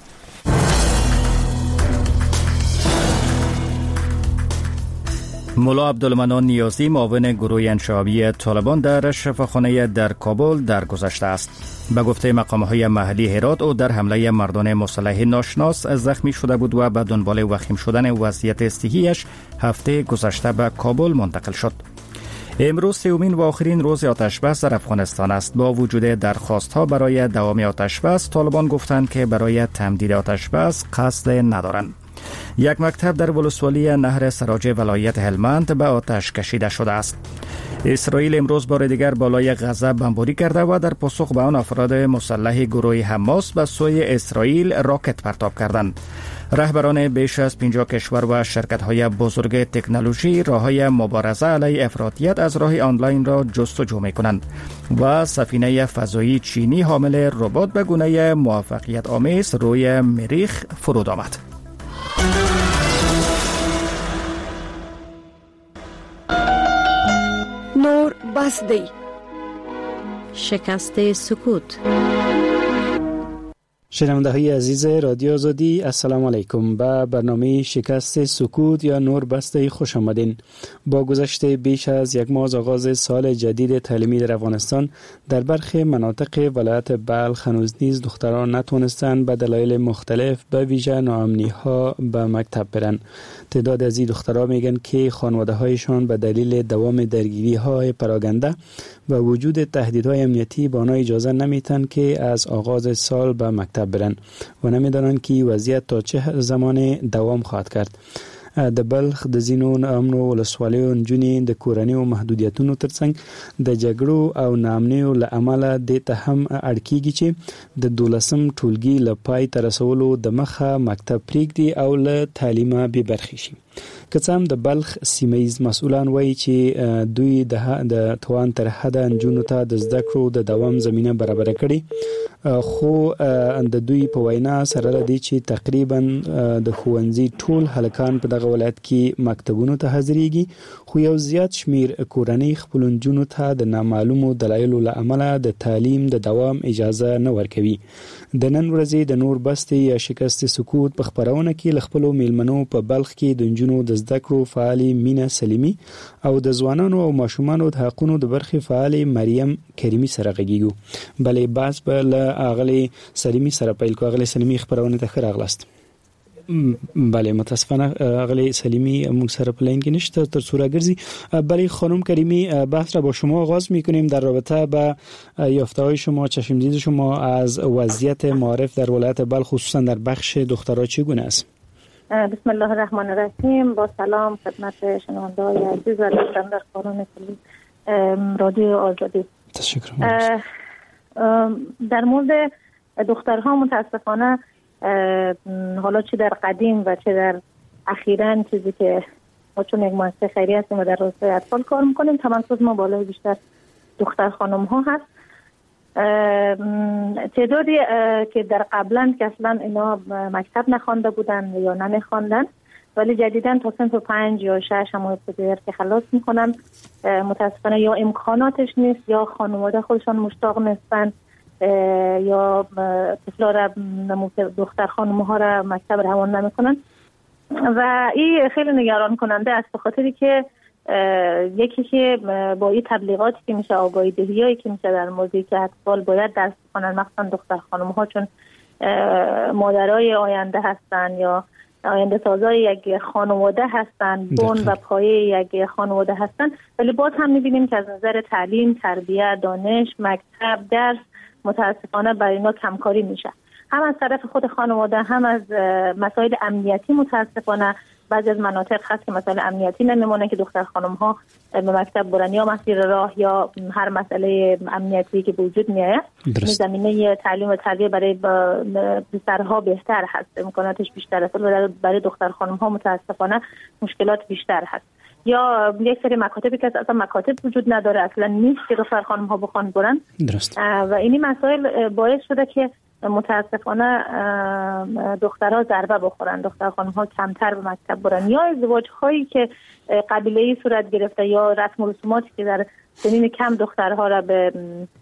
مولا عبدالمنان نیازی معاون گروه انشابی طالبان در شفاخانه در کابل درگذشته است. به گفته مقام‌های محلی هرات او در حمله مردان مسلح ناشناس زخمی شده بود و به دنبال وخیم شدن وضعیت صحیش هفته گذشته به کابل منتقل شد. امروز سومین و آخرین روز آتشبس در افغانستان است. با وجود درخواست‌ها برای دوام آتشبس، طالبان گفتند که برای تمدید آتشبس قصد ندارند. یک مکتب در ولسوالی نهر سراج ولایت هلمند به آتش کشیده شده است. اسرائیل امروز بار دیگر بالای غزه بمباری کرده و در پاسخ به آن افراد مسلح گروه حماس به سوی اسرائیل راکت پرتاب کردند. رهبران بیش از پنجاه کشور و شرکت‌های بزرگ تکنولوژی راه‌های مبارزه علیه افراطیت از راه آنلاین را جستجو می‌کنند و سفینه فضایی چینی حامل ربات به گونه موفقیت آمیز روی مریخ فرود آمد. نور بسدی شکست سکوت. شنونده های عزیز رادیو آزادی، السلام علیکم. به برنامه شکست سکوت یا نور بسته خوش آمدین. با گذشت بیش از یک ماه از آغاز سال جدید تعلیمی در افغانستان، در برخی مناطق ولایت بلخ هنوز نیز دختران نتونستند به دلایل مختلف به ویژه ناامنی ها به مکتب برن. تعداد از این دخترها میگن که خانواده هایشان به دلیل دوام درگیری های پراگنده و وجود تهدیدهای امنیتی به آنها اجازه نمیتن که از آغاز سال به مکتب برن و نمیدانند که وضعیت تا چه زمان دوام خواهد کرد. د بلخ د زینو نامنو ولسوالیو نجونې د کورنۍ او محدودیتونو ترڅنګ د جګړو او ناامنیو له امله د ته هم اړکیږي چې د دولسم ټولګي له پای ته رسولو د مخه مکتب پریږدي او له تعلیمه بې برخې شي. که څه هم د بلخ سیمه‌ایز مسؤلان وایي چې دوی د توان تر حده نجونو ته د زده کړو د دوام زمینه برابره کړي، خو د دوی په وینا سره لدی چې تقریبا د ښوونځي ټول هلکان په دغه ولایت کې مکتبونو ته حاضرېږي، خو یو زیات شمیر کورنۍ خپلو نجونو ته د نامعلومو دلایلو له امله د تعلیم د دوام اجازه نه ورکوي. د نن ورځې د نور بستې یا شکست سکوت په خپرونه کې له خپلو میلمنو په بلخ کې د نجونو د زده کړو فعالې مینه سلیمي او د ځوانانو او ماشومانو د حقونو د برخې فعالې مریم کریمي سره غږیږو. بلې باز به له اغلی سلیمی سره پیل کو. اغلی سلیمی خبرونه ته ښه راغلاست. بله متاسفانه اغلی سلیمی موږ سره په لاین کې نشته، تر څو راګرځي. بله خانم کریمی، بحث را با شما آغاز میکنیم در رابطه با یافته‌های شما، چشمدید شما از وضعیت معارف در ولایت بلخ خصوصا در بخش دخترها چگونه است؟ بسم الله الرحمن الرحیم. با سلام خدمت شنونده‌های عزیز و شنوندگان رادیو آزادی. تشکر. در مورد دخترها متاسفانه حالا چه در قدیم و چه در اخیراً چیزی که ما چون یک مؤسسه خیریه هستیم و در راستای اطفال کار میکنیم، تمرکز ما بالای بیشتر دختر خانم ها هست. تعدادی که در قبلا که اصلا اینا مکتب نخوانده بودن یا نمیخواندن، ولی جدیداً تا صنف پنج یا شش هم ابتدایی که خلاص میکنن، متاسفانه یا امکاناتش نیست یا خانواده خودشان مشتاق نیستن یا طفلا را دختر خانم ها را مکتب روان نمیکنن و این خیلی نگران کننده است، به خاطری که یکی که با این تبلیغاتی که میشه، آگاهی دهیایی که میشه در موردی که اطفال باید درس بخونن، مخصوصا دختر خانم ها، چون مادرای آینده هستن یا آینده سازای یک خانواده هستن، بن و پایه یک خانواده هستن. ولی باز هم میبینیم که از نظر تعلیم، تربیت، دانش، مکتب، درس متاسفانه برای اینا کمکاری میشه، هم از طرف خود خانواده، هم از مسائل امنیتی. متاسفانه بعضی از مناطق هست که مسائل امنیتی نمیمونه که دختر خانم ها به مکتب برن، یا مسیر راه یا هر مسئله امنیتی که به وجود میاد. زمینه تعلیم و تربیت برای پسرها بهتر هست، امکاناتش بیشتر است، ولی برای دختر خانم ها متاسفانه مشکلات بیشتر هست. یا یک سری مکاتبی که اصلا مکاتب وجود نداره، اصلا نیست که دختر خانم ها بخوان برن. درست. و اینی مسائل باعث شده که متاسفانه دخترها ضربه بخورن، دختر خانم ها کمتر به مکتب برن، یا ازدواج هایی که قبیله‌ای صورت گرفته، یا رسم و رسوماتی که در سنین کم دخترها را به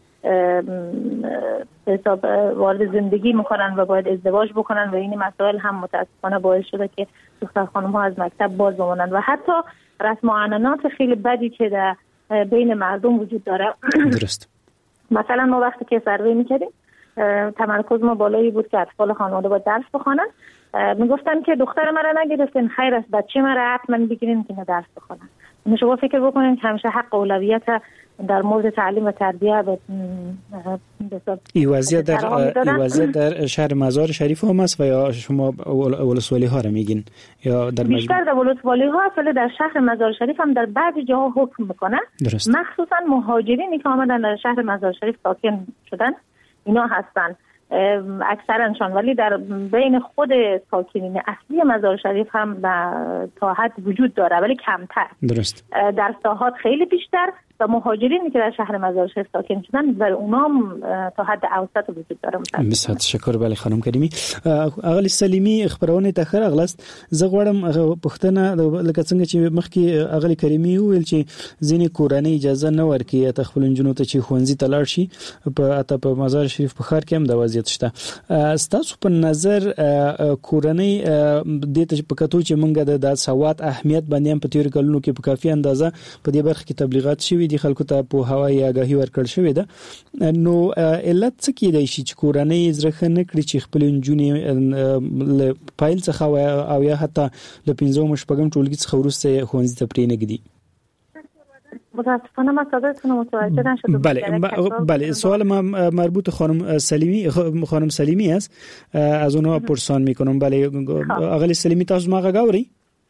حساب وارد زندگی میکنن و باید ازدواج بکنن. و این مسائل هم متاسفانه باعث شده که دختر خانم ها از مکتب باز بمونن. و حتی رسم و عنعنات خیلی بدی که در بین مردم وجود داره. درست. مثلا ما وقتی که سروی میکردیم، تمرکز ما بالایی بود که اطفال خانواده باید درس بخونن. میگفتن که دختر مرا نگرفتین، خیر است، بچه مرا حتما بگیرین که درس بخونن. شما فکر بکنین که همیشه حق اولویت در مورد تعلیم و تربیت به این وضعیت در این وضعیت در شهر مزار شریف هم است و یا شما ولسوالی ها رو میگین یا در بیشتر در ولسوالی ها است، ولی در شهر مزار شریف هم در بعضی جاها حکم میکنه. مخصوصا مهاجرینی که آمدن در شهر مزار شریف ساکن شدن اینا هستن اکثرانشان، ولی در بین خود ساکنین اصلی مزار شریف هم تا حد وجود داره، ولی کمتر. درست. در ساحات خیلی بیشتر و مهاجرینی که در شهر مزار شریف ساکن شدن در اونام تا حد اوسط وجود داره. بسیار تشکر. بله خانم کریمی. اغلی سلیمی خبرونه تخر اغلست زه غواړم پښتنه لکه څنګه چې مخکې اغلی کریمی ویل چې ځینې کورنۍ اجازه نه ورکوي ته خپل نجونو ته چې ښوونځي ته لاړ شي په اته په مزار شریف په ښار کې هم د وضعیت شته. ستاسو په نظر کورنۍ د ته په کتو چې موږ د سواد اهمیت باندې هم په تیر کلونو کې په کافي اندازه په دې برخه کې تبلیغات شوي دي، خلکو ته په هوایي آگاهي ورکړل شوې ده. نو علت څه کېدای شي چې کورنۍ زړه نه کړي چې خپل نجونې له پایل څخه او یا حتی له پنځم شپږم ټولګي څخه وروسته ښوونځي ته پرېنږدي؟ متاسفانه ما صداتون متوجه نشدم. بله بله سوال ما مربوط خانم سلیمی خانم سلیمی است، از اونها پرسان میکنم. بله آقای سلیمی تاسو ما غاوري؟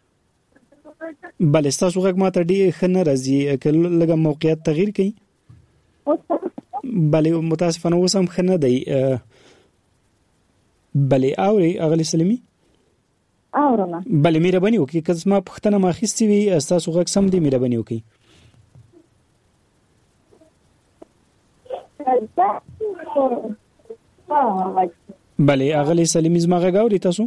بله تاسو غږ ما ته ډېر ښه نه راځي، که لږه موقعیت تغییر کړئ. بله متاسفانه اوس هم ښه نه دی. بله اورئ آقای سلیمی؟ اورم. بله مهرباني وکړئ که زما پوښتنه ما اخیستې وي تاسو غږ سم دی، مهرباني وکړئ. بله اغلی سلیمی زما غږ اورئ تاسو؟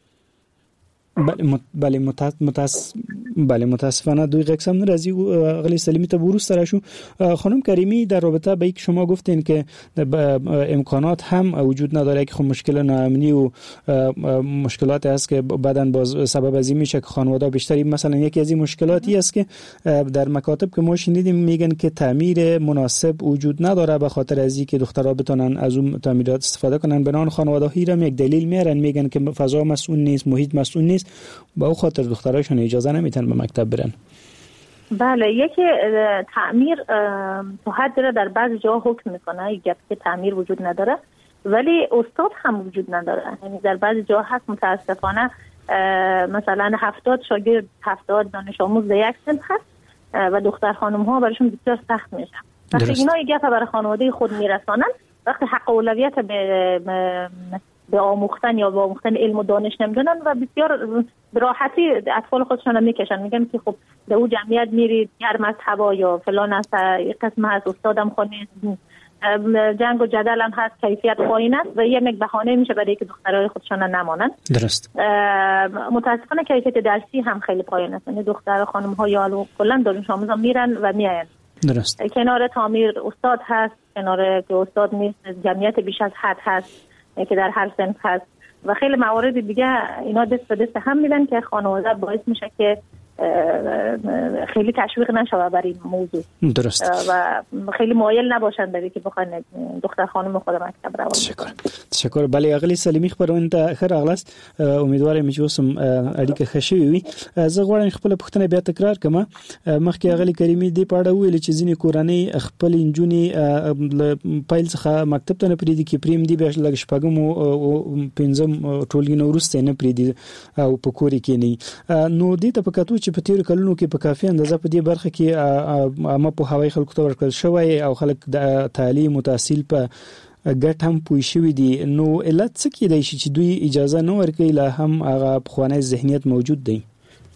بله متاسف بله متاسفانه دوی غږ سم ناراضی اغلی سلیمی ته وروسته راشو. خانم کریمی در رابطه با یک شما گفتین که امکانات هم وجود نداره که خب مشکل ناامنی و مشکلات هست که بعداً باز سبب از این میشه که خانواده بیشتری، مثلا یکی از این مشکلاتی است که در مکاتب که ما شنیدیم میگن که تعمیر مناسب وجود نداره به خاطر از اینکه دخترها بتونن از اون تعمیرات استفاده کنن. بنان خانواده‌ها هم یک دلیل میارن، میگن که فضا مسئول نیست، محیط مسئول نیست، با اون خاطر دخترایشون اجازه نمیتن به مکتب برن. بله یکی تعمیر تا حد را در بعضی جاها حکم میکنه، یک گپ که تعمیر وجود نداره ولی استاد هم وجود نداره. یعنی در بعضی جاها هست متاسفانه مثلا هفتاد شاگرد هفتاد دانش آموز در یک صنف هست و دختر خانم ها برایشون بسیار سخت میشه. وقتی اینا یک گپ برای خانواده خود میرسانن، وقتی حق اولویت به به آموختن یا به آموختن علم و دانش نمیدونن و بسیار براحتی اطفال خودشون میکشن، میگن که خب به اون جمعیت میرید گرم از هوا یا فلان است، یک قسم هست استادم خونه جنگ و جدل هم هست، کیفیت پایین است و یه یک بهانه میشه برای که دخترای خودشون نمانن. درست. متاسفانه کیفیت درسی هم خیلی پایین است، یعنی دختر خانم ها یا کلا دانش آموزا میرن و میاین. درست. کنار تعمیر استاد هست، کنار که استاد نیست جمعیت بیش از حد هست که در هر صنف هست و خیلی موارد دیگه اینا دست به دست هم میدن که خانواده باعث میشه که خیلی تشویق نشه بر این موضوع. درست. و خیلی مایل نباشن به اینکه بخوان دختر خانم خود مکتب روان. تشکر. تشکر. بله اغلی سلیمی خبرونه ته خیر اغلاست. امیدوارم چې اوسم اړیکه ښه شوي وي. زه غواړم خپل پوښتنه بیا تکرار کړم. مخکې اغلی کریمي دې په اړه ویل چې ځینې کورنۍ خپل انجونی پایل څخه مکتب ته نه پریدي کې پریم دی بیا لږ شپږم او پنځم ټولګي نو ورسته نه پریدي او په کور کې نه. نو دې ته پکاتو چې په تیر کلونو کې په کافي اندازه په دې برخه کې عامه په هوای خلکو ته ورکړل شوی او خلک د تعلیم او تحصیل په ګټ هم پوي شوی دي. نو علت څه کې دی چې دوی اجازه نه ورکوي لا هم هغه پخوانی ذهنیت موجود دی؟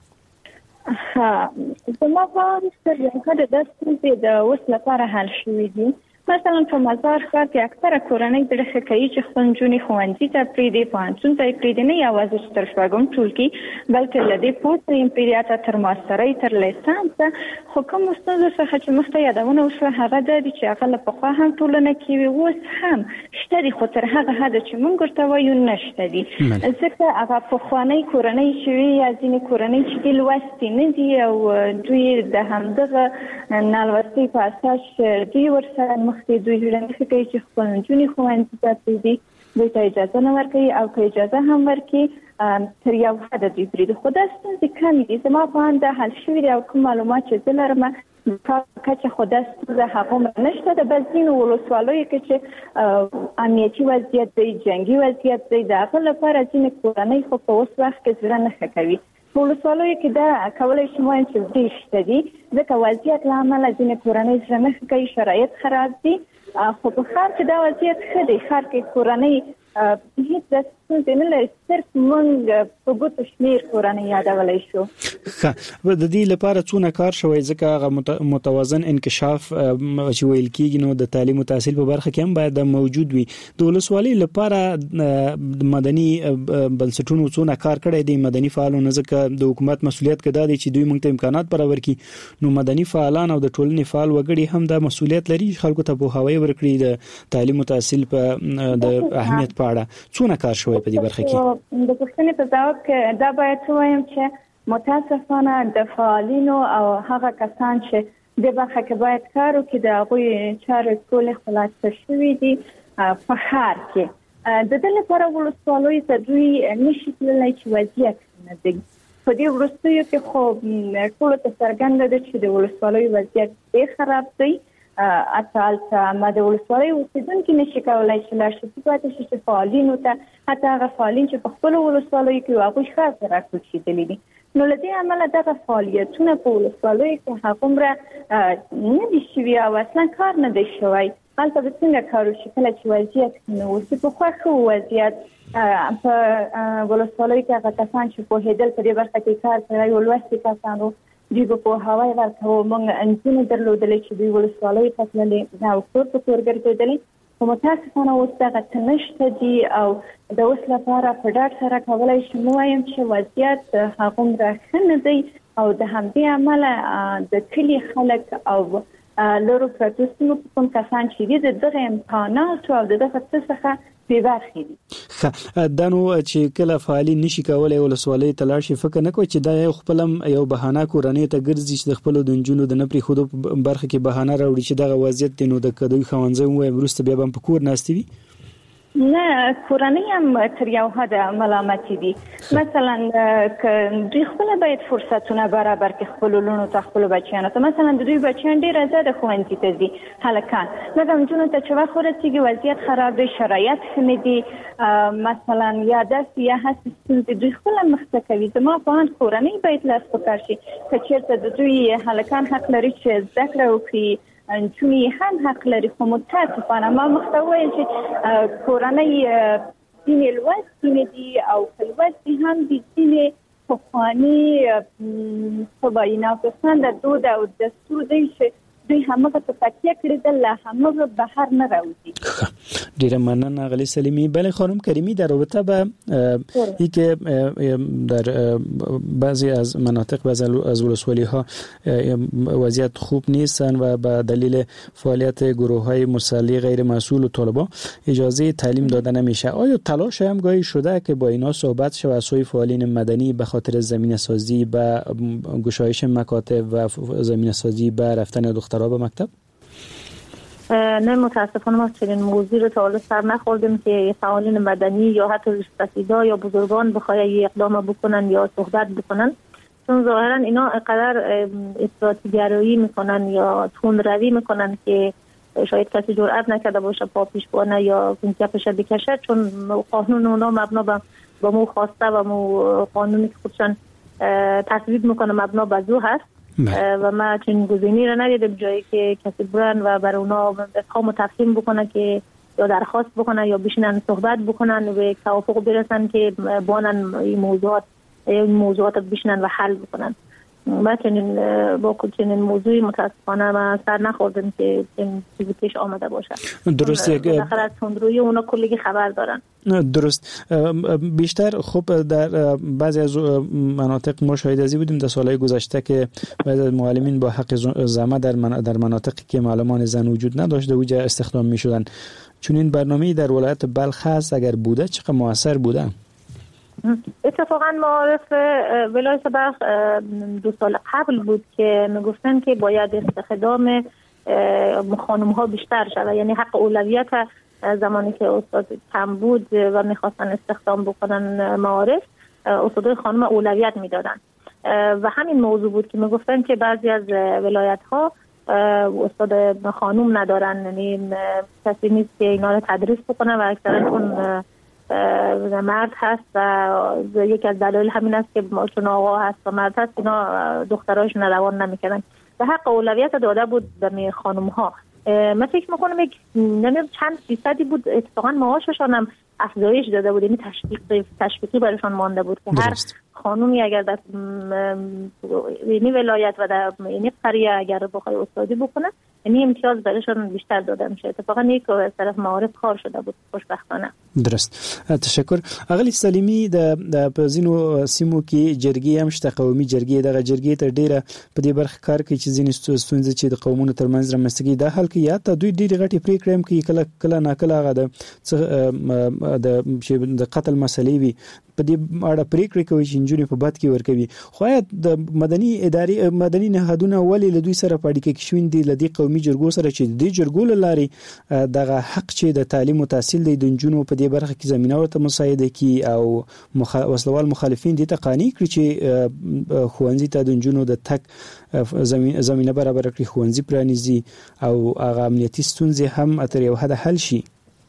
ها زما په سترګه د داستې د اوس لپاره حل شوی دي. مثلا په مزار ښار کې اکثره کورنۍ د خکایي چې خونجونی خوندې ته پریدي پانڅون ته پریدي نه یوازې تر شپږم ټولګي بلکې لدی پوسټ امپریاته تر ماسترۍ تر لیسانس خو کوم ستاسو څخه چې مخته یادونه وشو هغه د چې هغه په خوا هم ټولنه کې اوس هم شته خو تر هغه حد چې موږ ورته وایو نشته دي. ځکه هغه په خوانی کورنۍ شوی یا ځینې کورنۍ چې لوستي نه دي او دوی د همدغه نالوستي په اساس دوی ورسره مخکې دوی ژوند کوي چې خپل جونی خوندې ته دي دوی ته اجازه نه ورکوي او که اجازه هم ورکوي تر یو حد دوی پرې خو دا ستونزې کمې دي. زما په اند حل شوي دي او کوم معلومات چې زه لرم کچه خو دا ستونزه هغومره نشته. د بل ځینو ولسوالیو کې چې امنیتي وضعیت دی جنګي وضعیت دی د هغه لپاره ځینې کورنۍ خو په اوس وخت کې زړه نه ښه کوي. په ولسوالیو کې دا کولی شم وایم چې ډېر شته دي ځکه وضعیت له امله ځینې کورنۍ زړه نه ښه کوي شرایط خراب دي. خو په ښار کې دا وضعیت ښه دی. ښار کې کورنۍ هیڅ د ستونزې نه لري صرف موږ په ګوتو شمېر کورنۍ یادولی شو. ښه د دې لپاره څونه کار شوی ځکه هغه متوازن انکشاف چې ویل کېږي نو د تعلیم او تحصیل په برخه کې هم باید موجود وي. د ولسوالۍ لپاره مدني بنسټونو څونه کار کړی دی مدني فعالانو ځکه د حکومت مسولیت کدا دی چې دوی موږ ته امکانات برابر کړي نو مدني فعالان او د ټولنې فعال وګړي هم دا مسولیت لري خلکو ته پوهاوی ورکړي د تعلیم او تحصیل په د اهمیت په اړه څونه کار شوی په دې برخه کې. د پوښتنې په ځواب کې دا باید وایم چې متاسفانه د فعالینو او هغه کسان چې د برخه کې باید کار وکړي د هغوی چارې ټول خلاصه شوي دي په ښار کې. د دې لپاره ولسوالیو ته دوی نشي تللی چې وضعیت نه دی. په دې وروستیو کې خو ټولو ته څرګنده ده چې د ولسوالیو وضعیت ډېر خراب دی. اصل ته ما د ولسوالۍ اوسیدونکي نشي کولای چې لارښوونې پاتې شي چې فعالینو ته حتی هغه فعالین چې په خپلو ولسوالیو کې هغوی ښار ته راکوچېدلي دي نو له دې امله دغه فعالیتونه په ولسوالیو کې هغومره نه دي شوي او اصلا کار نه دی شوی. هلته به څنګه کار وشي کله چې وضعیت نه اوسي پخوا ښه وضعیت په ولسوالیو کې هغه کسان چې پوهېدل په دې برخه کې کار کوي او لوستي کسان وو دوی به پوهاوی ورکوو. موږ نجونې درلودلې چې دوی ولسوالیو ته تللې او کور په کور ګرځېدلې خو متاسفانه اوس دغه څه نشته دي او د اوس لپاره په ډاډ سره کولی شم ووایم چې وضعیت هغومره ښه نه دی او د همدې امله د کلي خلک او لرو پرتو سیمو په کوم کسان چې دي د دغه امکاناتو او د دغه څه څخه بې برخې دي. دا نو چې کله فعالین نشي کولی ولسوالۍ ته لاړ شي فکر نه کوي چې دا یو خپل یو بهانه کورنۍ ته ګرځي چې د خپلو د نجونو د نه پرېښودو برخه کې بهانه راوړي چې دغه وضعیت دی نو د کدوی ښوونځی ووایم وروسته بیا به هم په کور ناستې وي. نه کورنۍ هم تر یو حده ملامتې دي. مثلا که دوی خپله باید فرصتونه برابر کړي خپلو لوڼو ته خپلو بچیانو ته. مثلا د دوی بچیان ډېره زیاته ښوونځي ته ځي هلکان مګر نجونو ته چې وخت ورسېږي وضعیت خراب دی شرایط ښه نه دي مثلا یا داسې یا هسې ستونزې دوی خپله مخته کوي. زما په اند کورنۍ باید لاس په کار شي که چېرته د دوی هلکان حق لري چې زده کړه وکړي نجونې هم حق لري خو متاسفانه ما مخته وویل چې کورنۍ ځینې لوستې نه دي او که لوستې هم دي ځینې پخواني څه وایي ناپسنده دود او دستور دی چې دوی همغه ته تکیه کړې ده له همغه بهر نه راوځي. ډیر مننه اغلی سلیمی. بله خانم کریمی، در رابطه با ای که در بعضی از مناطق بعضی از ولسوالی ها وضعیت خوب نیستن و به دلیل فعالیت گروه های مسلح غیر مسئول و طالبان اجازه تعلیم داده نمیشه، آیا تلاش هم گاهی شده که با اینا صحبت شه و سوی فعالین مدنی به خاطر زمینه سازی به گشایش مکاتب و زمینه سازی به رفتن دخترها به مکتب؟ نه متاسفانه ما چنین موضوعی رو تا حالا سر نخوردیم که فعالین مدنی یا حتی رسیدا یا بزرگان بخواهی اقدام بکنن یا صحبت بکنن، چون ظاهرا اینا قدر افراط‌گرایی میکنن یا تندروی میکنن که شاید کسی جرئت نکرده باشه پا پیش بانه یا کپش بکشه، چون قانون اونا مبنا به با مو خواسته و مو قانونی که خودشان تصویب میکنه مبنا به زو هست و ما چنین گزینه‌ای را ندیدم جایی که کسی برن و برای اونا افهام و تفهیم بکنه که یا درخواست بکنن یا بشینن صحبت بکنن و به توافق برسن که بانن این موضوعات این موضوعات بشینن و حل بکنن. ما چنین با چنین موضوعی متاسفانه ما سر نخوردیم که این چیزی پیش آمده باشه. درست، یک بالاخره از تندروی اونا کلی خبر دارن. درست. بیشتر خوب در بعضی از مناطق ما شاهد ازی بودیم در سالهای گذشته که بعضی از معلمین با حق زحمت در در مناطقی که معلمان زن وجود نداشته اوجا استخدام میشدن. چون این برنامه‌ای در ولایت بلخ هست، اگر بوده چقدر موثر بوده؟ اتفاقا معارف ولایت بلخ دو سال قبل بود که میگفتن که باید استخدام خانم ها بیشتر شود، یعنی حق اولویت زمانی که استاد کم بود و میخواستن استخدام بکنن معارف، استادای خانم اولویت میدادن و همین موضوع بود که میگفتن که بعضی از ولایت ها استاد خانم ندارن، یعنی کسی نیست که اینا رو تدریس بکنه و اکثرا چون مرد هست و یکی از دلایل همین است که چون آقا هست و مرد هست اینا دخترایش روان نمیکنن و حق اولویت داده بود به خانم ها. من فکر میکنم یک نمیدونم چند فیصدی بود اتفاقا معاششان هم افزایش داده بود، یعنی تشویق تشویقی برایشان مانده بود که هر خانومی اگر در یعنی ولایت و در یعنی قریه اگر بخواد استادی بکنه یعنی امتیاز برایشان بیشتر داده میشه. اتفاقا یک از طرف معارف کار شده بود خوشبختانه. درست، تشکر. اغلی سلیمی د پزینو سیمو کې جرګي هم شته، قومي جرګي دغه جرګي ته ډیره په دې برخه کار کوي چې ځینې ستونزې چې د قومونو ترمنځ رامنځته کیږي د حل کې یا ته دوی ډیره غټي پریکړې هم کوي، کله کله ناکله هغه د د قتل مسلې وي په دې اړه پریکړې کوي چې انجونې په بد کې ورکوي، خو د مدني ادارې مدني نهادونه ولې له دوی سره په اړیکه کې شوین دي لدی قومي جرګو سره چې د جرګو لاري دغه حق چې د تعلیم او تحصیل د انجونو په دې برخه کې زمينه ورته مساعده کی او وسلوال مخالفین دي ته قانوني کړی چې خوانزي ته د انجونو د تک زمينه برابر کړی، خوانزي پرانیزي او هغه امنیتي ستونزې هم تر یو حد حل شي.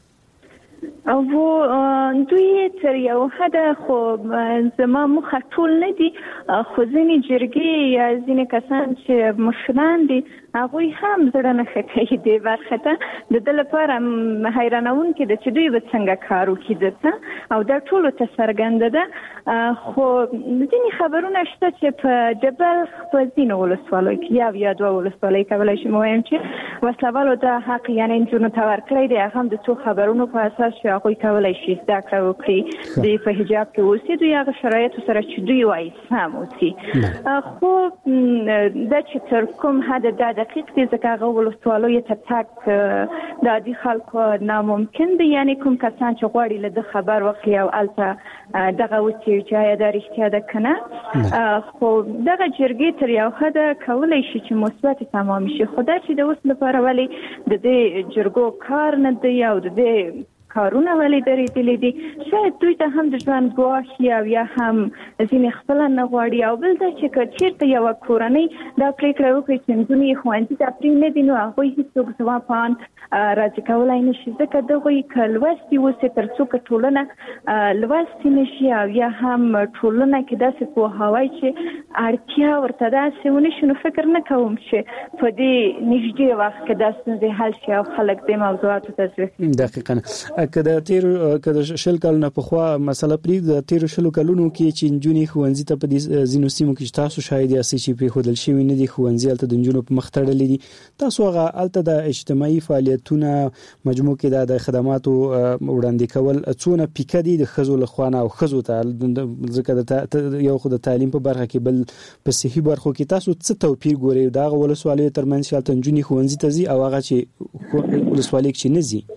او دوی تر یو حد خو زما مخه ټول نه دي، خو ځینې جرګې یا ځینې کسان چې مشران دي هغوی هم زړه نه ښه کوي دې برخه ته. د ده لپاره حیرانوونکې ده چې دوی به څنګه کار وکړي دلته او دا ټولو ته څرګنده ده. خو ځینې خبرونه شته چې په د بلخ په ځینو ولسوالیو کې یو یا دوه ولسوالۍ کولی شم ووایم چې وسلوالو دا حق یعنې نجونو ته ورکړی دی، هغه هم د څو خبرونو په اساس چې هغوی کولی شي زده کړه وکړي، دوی په حجاب کې اوسي، دوی هغه شرایطو سره چې دوی وایي سم اوسي. خو دا چې تر کوم حد دا دقیق دي ځکه هغه ولسوالیو ته تګ د عادي خلکو ناممکن دی، یعنې کوم کسان چې غواړي له ده خبر واخلي او هلته دغه وڅېړي چې آیا دا رښتیا ده که نه. خو دغه جرګې تر یو حده کولی شي چې مثبت تمام شي، خو دا چې د اوس لپاره ولې د دې جرګو کار نه دی او د دې کارونه ولې درېدلي دي، شاید دوی ته هم د ژوند ګواښ او یا هم ځینې خپله نه غواړي، او بل دا چې که چېرته یوه کورنۍ دا پرېکړه وکړي چې نجونې ښوونځي ته پرېنږدي نو هغوی هېڅوک زما په اند راضي کولی نه شي، ځکه دغوی که لوستي اوسي تر څو که ټولنه لوستې نه شي او یا هم ټولنه کې داسې پوهاوی چې اړتیا ورته داسې ونه شي، نو فکر نه کوم چې په دې نږدې وخت کې دا ستونزې حل شي او خلک دې موضوعاتو ته ځواب. دقیقاً. که د تیر که د شل کلونو په خوا مسله پریږ د تیر شلو کلونو کې چې نجونې ښوونځي ته په دې ځینو سیمو کې تاسو شاید یاستئ چې په خودل شي نه دي ښوونځي الته د نجونو په مخ تړلې دي تاسو هغه الته د اجتماعي فعالیتونو مجموع کې د خدماتو وړاندې کول څونه پیکه دي د خزو لخوانه او خزو ته ځکه یو خو د تعلیم په برخه کې بل په صحي برخو کې تاسو څه توپیر ګورئ دا ولسوالۍ ترمنځ چې الته نجونې ښوونځي ته ځي او هغه چې ولسوالۍ کې نه ځي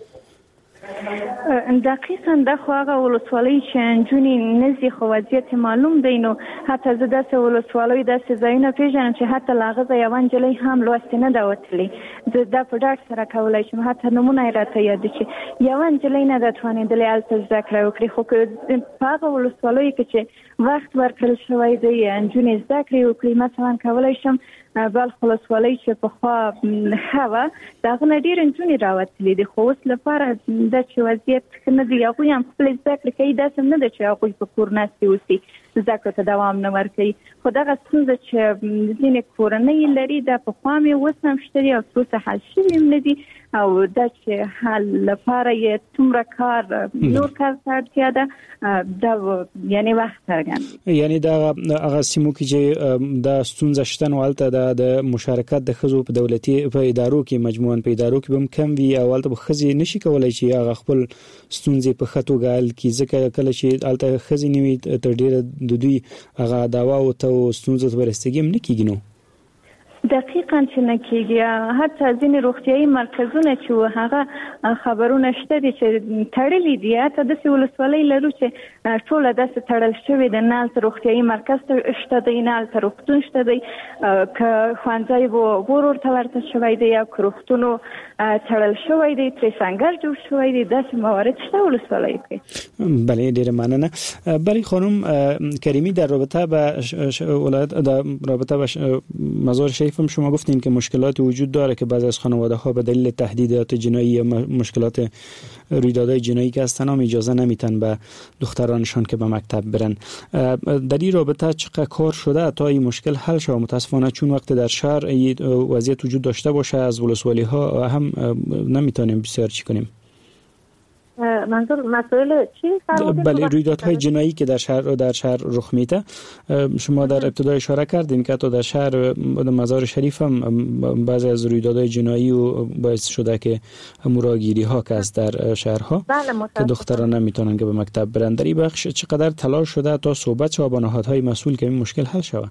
دقیقاً دا خو هغه ولسوالۍ چې نجونې نه ځي خو وضعیت معلوم دی نو حتی زه داسې ولسوالۍ داسې ځایونه پیژنم چې حتی له هغه ځایه یوه نجلۍ هم لوستې نه ده وتلې زه دا په ډاډ سره کولی شم حتی نومونه یې راته یاد دي چې یوه نجلۍ نه ده توانېدلې هلته زده کړه وکړي خو که په هغه ولسوالیو کې چې وخت ورکړل شوی دی نجونې زده کړې وکړي مثلا کولی شم بلخ ولسوالۍ چې پخوا ښه وه د هغه نه ډېرې نجونې راوتلې دي خو اوس لپاره دا چې وضعیت ښه نه دی هغوی هم خپلې زده کړې کوي داسې هم نه ده چې هغوی په کور ناستې اوسي زده کړو ته دوام نه ورکوي خو دغه ستونزه چې ځینې کورنۍ لري دا پخوا مې اوس هم شته دي او څه اوسه حل شوي هم نه دي او دا چې حل لپاره یې څومره کار نور کار ته اړتیا ده دا یعنی وخت څرګندوي یعنی دا هغه سیمو کې چې دا ستونزه شته نو هلته د مشارکت د ښځو په دولتي په ادارو کې مجموعاً په ادارو کې به هم کم وي او هلته به ښځې نشي کولی چې هغه خپل ستونزې په ښه توګه حل کړي ځکه کله چې هلته ښځې نه وي تر ډېره د دوی هغه دعواو ته او ستونزو ته ورسېږي هم نه کېږي نو دقیقاً چې نه کېږي حتی ځینې روغتیایي مرکزونه چې هغه خبرونه شته دي چې تړلي دي حتی داسې ولسوالۍ لرو چې ټوله داسې تړل شوې ده نه هلته روغتیایي مرکز شته دی نه هلته روغتون شته دی که ښوونځی ور ورته ورته شوی دی یا که روغتون تړل شوی دی ترې سنګر جوړ شوی دی داسې موارد شته ولسوالیو کې بله ډېره مننه بله خانم کریمی در رابطه به ولایت در رابطه به مزار شریف هم شما گفتین که مشکلات وجود داره که بعضی از خانواده ها به دلیل تهدیدات جنایی یا مشکلات رویدادهای جنایی که هستن هم اجازه نمیتن به دخترانشان که به مکتب برن در این رابطه چقدر کار شده تا این مشکل حل شود متاسفانه چون وقت در شهر وضعیت وجود داشته باشه از ولسوالی ها هم نمیتونیم بسیار چی کنیم منظور مسائل چی فرمودید؟ بله رویدادهای جنایی که در شهر در شهر رخ میده شما در ابتدا اشاره کردین که تو در شهر مزار شریف هم بعضی از رویدادهای جنایی و باعث شده که مراگیری ها که از در شهرها بله که دختران نمیتونن که به مکتب برن در این بخش چقدر تلاش شده تا صحبت شود با نهادهای مسئول که این مشکل حل شود؟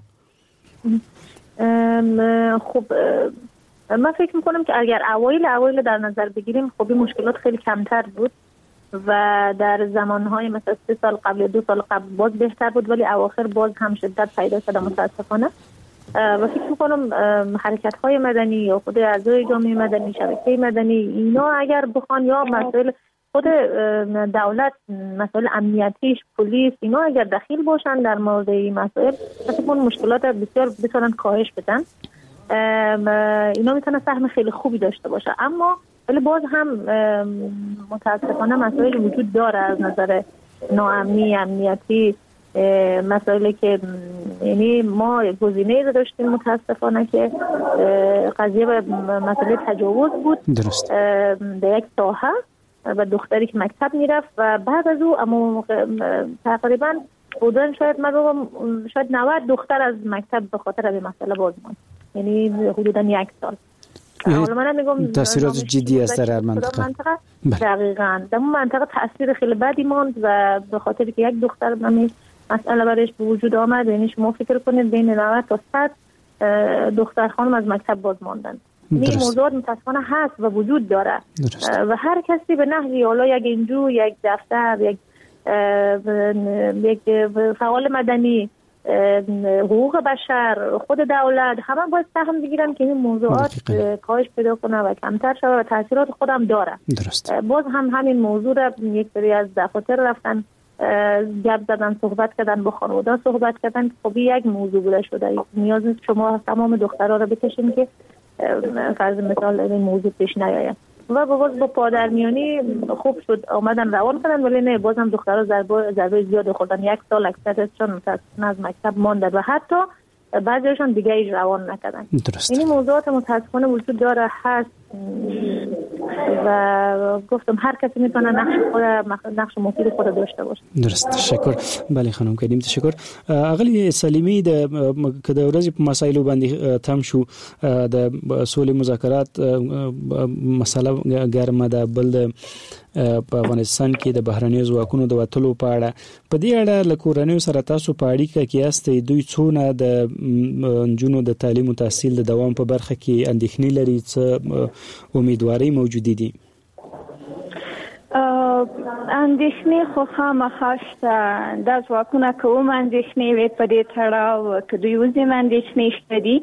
خب من فکر میکنم که اگر اوایل اوایل در نظر بگیریم خب این مشکلات خیلی کمتر بود و در زمانهای مثلا سه سال قبل دو سال قبل باز بهتر بود ولی اواخر باز هم شدت پیدا شده متاسفانه و فکر میکنم حرکت های مدنی یا خود اعضای جامعه مدنی شبکه مدنی اینا اگر بخوان یا مسائل خود دولت مسائل امنیتیش پلیس اینا اگر دخیل باشن در مورد این مسائل فکر کنم مشکلات بسیار بتونن کاهش بدن اینا میتونه سهم خیلی خوبی داشته باشه اما ولی باز هم متاسفانه مسائل وجود داره از نظر ناامنی امنیتی مسائلی که یعنی ما گزینه داشتیم متاسفانه که قضیه به مسئله تجاوز بود درست در یک ساحه و دختری که مکتب میرفت و بعد از او اما تقریبا بودن شاید من بگم شاید نود دختر از مکتب به خاطر به مسئله باز ماند یعنی حدودا یک سال تاثیرات جدی است در هر منطقه دقیقاً در اون منطقه تاثیر خیلی بدی ماند و به خاطر که یک دختر همین مسئله برایش به وجود آمد یعنی شما فکر کنید بین نود تا صد دختر خانم از مکتب باز ماندن این موضوعات متاسفانه هست و وجود داره درست. و هر کسی به نحوی حالا یک انجو یک دفتر یک یک فعال مدنی حقوق بشر خود دولت همه باید سهم بگیرن که این موضوعات کاهش پیدا کنه و کمتر شود و تاثیرات خودم داره درست. باز هم همین موضوع را یک سری از دفاتر رفتن گپ زدن صحبت کردن با خانواده صحبت کردن که خب یک موضوع بوده شده نیاز نیست شما تمام دخترها را بکشین که فرض مثال این موضوع پیش نیاید و باز با پادرمیانی خوب شد آمدن روان کردن ولی نه باز هم دخترها ضربه ضربه زیاد خوردن یک سال اکثرشون متاسفانه از مکتب ماندن و حتی بعضیشون دیگه ایش روان نکردن این موضوعات متاسفانه وجود داره هست و گفتم هر کسی میتونه نقش خود نقش مفید خود داشته باشه. درست، تشکر. بله خانم کریم، تشکر. اغلی سلیمی د که د ورځې په مسایلو باندې تم شو د سولې مذاکرات مسله ګرمه ده، بل د په افغانستان کې د بهرنیو ځواکونو د وټلو په اړه په دې اړه له کورنیو سره تاسو په اړیکه کې یاستئ، دوی څونه د جنونو د تعلیم او تحصیل د دوام په برخه کې اندېښنې لري، څه امیدواري موجودې دي؟ اندېښنې خو خامخا شته، دا ځواکونه که هم اندېښنې وي په دې تړاو که دوی اوس هم اندېښنې شته دي.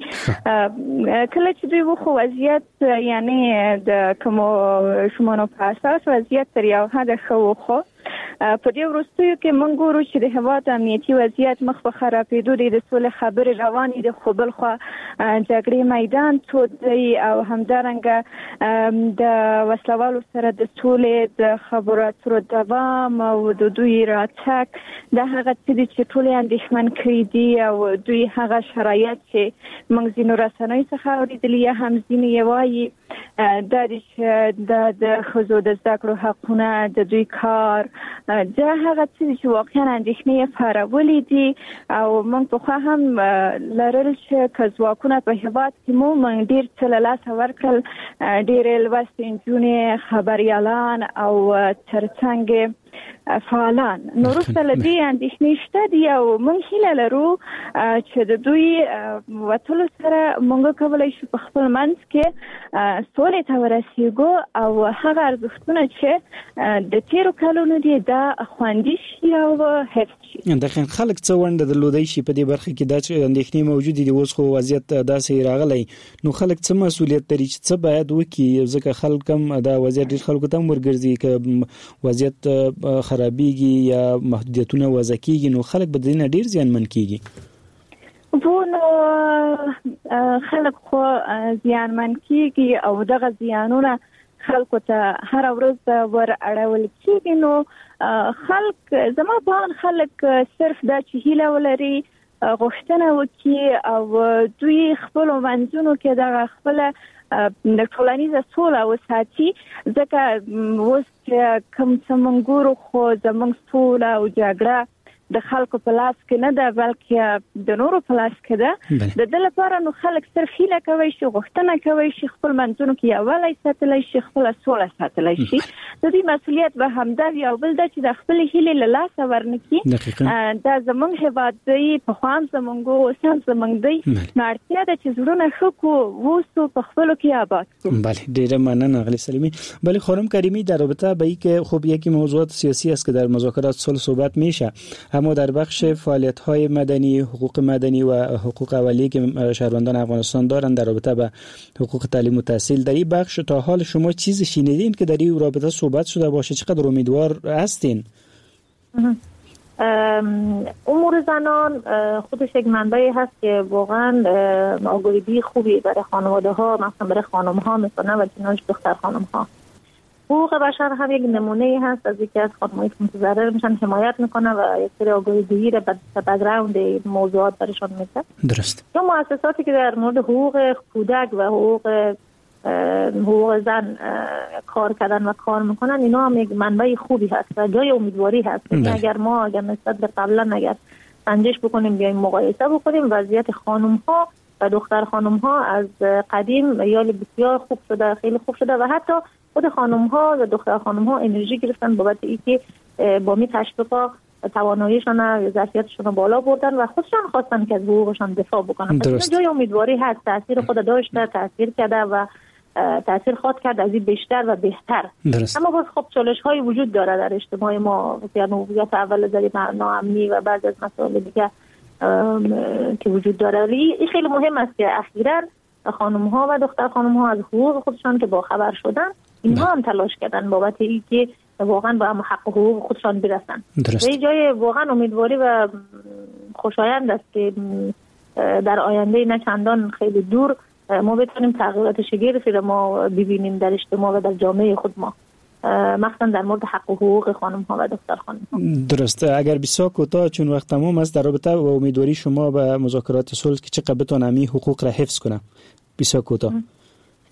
کله چې دوی وخو وضعیت یعنې د کومو شمانو په اساس وضعیت تر یو حده ښه وخو، په دې وروستیو کې موږ ګورو چې د هېواد امنیتي وضعیت مخ په خرابېدو دی، د سولې خبرې روانې دي، خو بل خوا جګړې میدان تود دی او همدارنګه د وسلوالو سره د سولې د خبرو اترو دوام او د دوی راتګ دا هغه څه دي چې ټول یې اندېښمن کړي دي او دوی هغه شرایط چې موږ ځینو رسنیو څخه اورېدلي یا هم ځینې یې وایي دا دی چې د ښځو د زده کړو حقونه، د دوی کار، دا هغه څه دي چې واقعا اندېښنې یې پارولې دي او موږ پخوا هم لرل چې که ځواکونه په هېواد کې مو موږ ډېر څه له لاسه ورکړل، ډېرې لوستې نجونې، خبریالان او ترڅنګ فعالان. نو وروسته له دې اندېښنې شته دي او موږ هیله لرو چې د دوی وتلو سره موږ کولی شو په خپل منځ کې سولې ته ورسېږو او هغه ارزښتونه چې د تېرو کلونو دي دا خوندي شي او حفظ شي. دقیقاً خلک څه ونډه درلودی شي په دې برخه کې؟ دا چې اندېښنې موجودې دي، اوس خو وضعیت داسې راغلی، نو خلک څه مسؤلیت لري چې څه باید وکړي؟ ځکه خلک هم دا وضعیت ډېر خلکو ته هم ورګرځي که وضعیت خرابېږي یا محدودیتونه وضع کېږي نو خلک به دې نه ډېر زیانمن کېږي. و نو خلک خو زیانمن کېږي او دغه زیانونه خلکو ته هر ورځ ور اړول کېږي. نو خلک زما په اند خلک صرف دا چې هیله ولري، غوښتنه وکړي او دوی خپلو منځونو کې دغه خپله د ټولنیزه سوله وساتي، ځکه اوس چې کوم څه موږ ګورو خو زموږ سوله او جګړه د خلکو په لاس کې نه ده بلکې د نورو په لاس کې ده. د دې لپاره نو خلک صرف هیله کوي شي، غوښتنه کوي شي خپل منځونو کې یووالی ساتلی شي، خپله سوله ساتلی شي. د دې مسؤلیت به همدا وي او بل دا چې د خپلې هیلې له لاسه ورنکړي. دا زموږ هېواد دی، پخوا هم زموږ و، اوس هم زموږ دی. نو اړتیا ده چې زړونه ښه کړو، اوسو په خپلو کې آباد کړو. بله، ډیره مننه آقای سلیمی. بله خانم کریمی، در رابطه با اینکه خب یکی موضوعات سیاسی است که در مذاکرات صلح صحبت میشه، اما در بخش فعالیت‌های مدنی، حقوق مدنی و حقوق اولیه که شهروندان افغانستان دارند در رابطه با حقوق تعلیم و تحصیل، در این بخش تا حال شما چیزی شنیدین که در این رابطه صحبت شده باشه؟ چقدر امیدوار هستین؟ امور زنان خودش یک منبعی هست که واقعا آگاهی خوبی برای خانواده ها، مثلا برای خانم ها میکنه و جناش دختر خانم ها. حقوق بشر هم یک نمونه هست از یکی از خانم‌هایی که متضرر میشن حمایت میکنه و یک سری آگاهی‌دهی را به بک‌گراند موضوعات برشان میده. درست. دو مؤسساتی که در مورد حقوق کودک و حقوق حقوق زن کار کردن و کار میکنن، اینا هم یک منبع خوبی هست و جای امیدواری هست. اگر ما اگر نسبت به قبلا اگر سنجش بکنیم، بیایم مقایسه بکنیم، وضعیت خانم ها و دختر خانم ها از قدیم یا بسیار خوب شده، خیلی خوب شده و حتی خود خانم ها و دختر خانم ها انرژی گرفتن بابت اینکه با می تشویق تواناییشون و ظرفیتشون بالا بردن و خودشون خواستن که از حقوقشون دفاع بکنن. پس جای امیدواری هست، تاثیر خود داشته، تاثیر کرده و تاثیر خواهد کرد از این بیشتر و بهتر. درست. اما باز خب چالش های وجود داره در اجتماع ما، یعنی موضوعات اول زری ناامنی و بعض از مسائل دیگه که وجود داره. این خیلی مهم است که اخیراً خانم ها و دختر خانم ها از حقوق خودشان که با خبر شدن، اینها هم تلاش کردن بابت اینکه واقعا با هم حق حقوق خودشان برسن. به جای واقعا امیدواری و خوشایند است که در آینده نه چندان خیلی دور ما بتونیم تغییرات شگرفی را ما ببینیم در اجتماع و در جامعه خود ما، مخصوصا در مورد حق و حقوق خانم ها و دختر خانم ها. درست. اگر بسیار کوتاه چون وقت تمام است، در رابطه با امیدواری شما به مذاکرات صلح که چقدر بتونه همین حقوق را حفظ کنه؟ بسیار کوتاه.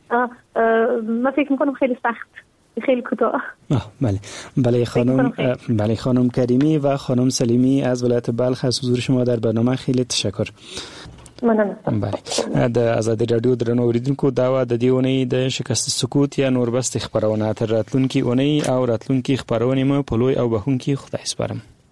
من فکر میکنم خیلی سخت، خیلی کوتاه. بله بله خانم بله خانم کریمی و خانم سلیمی از ولایت بلخ از حضور شما در برنامه خیلی تشکر. مننه. بله د آزادي رادیو درنو اوریدونکو دا و د دې اونۍ د شکست سکوت یا نوربست خبرونه تر راتلونکي اونۍ او راتلونکي خبرونه مو په لوی او بهونکي خدای سپارم.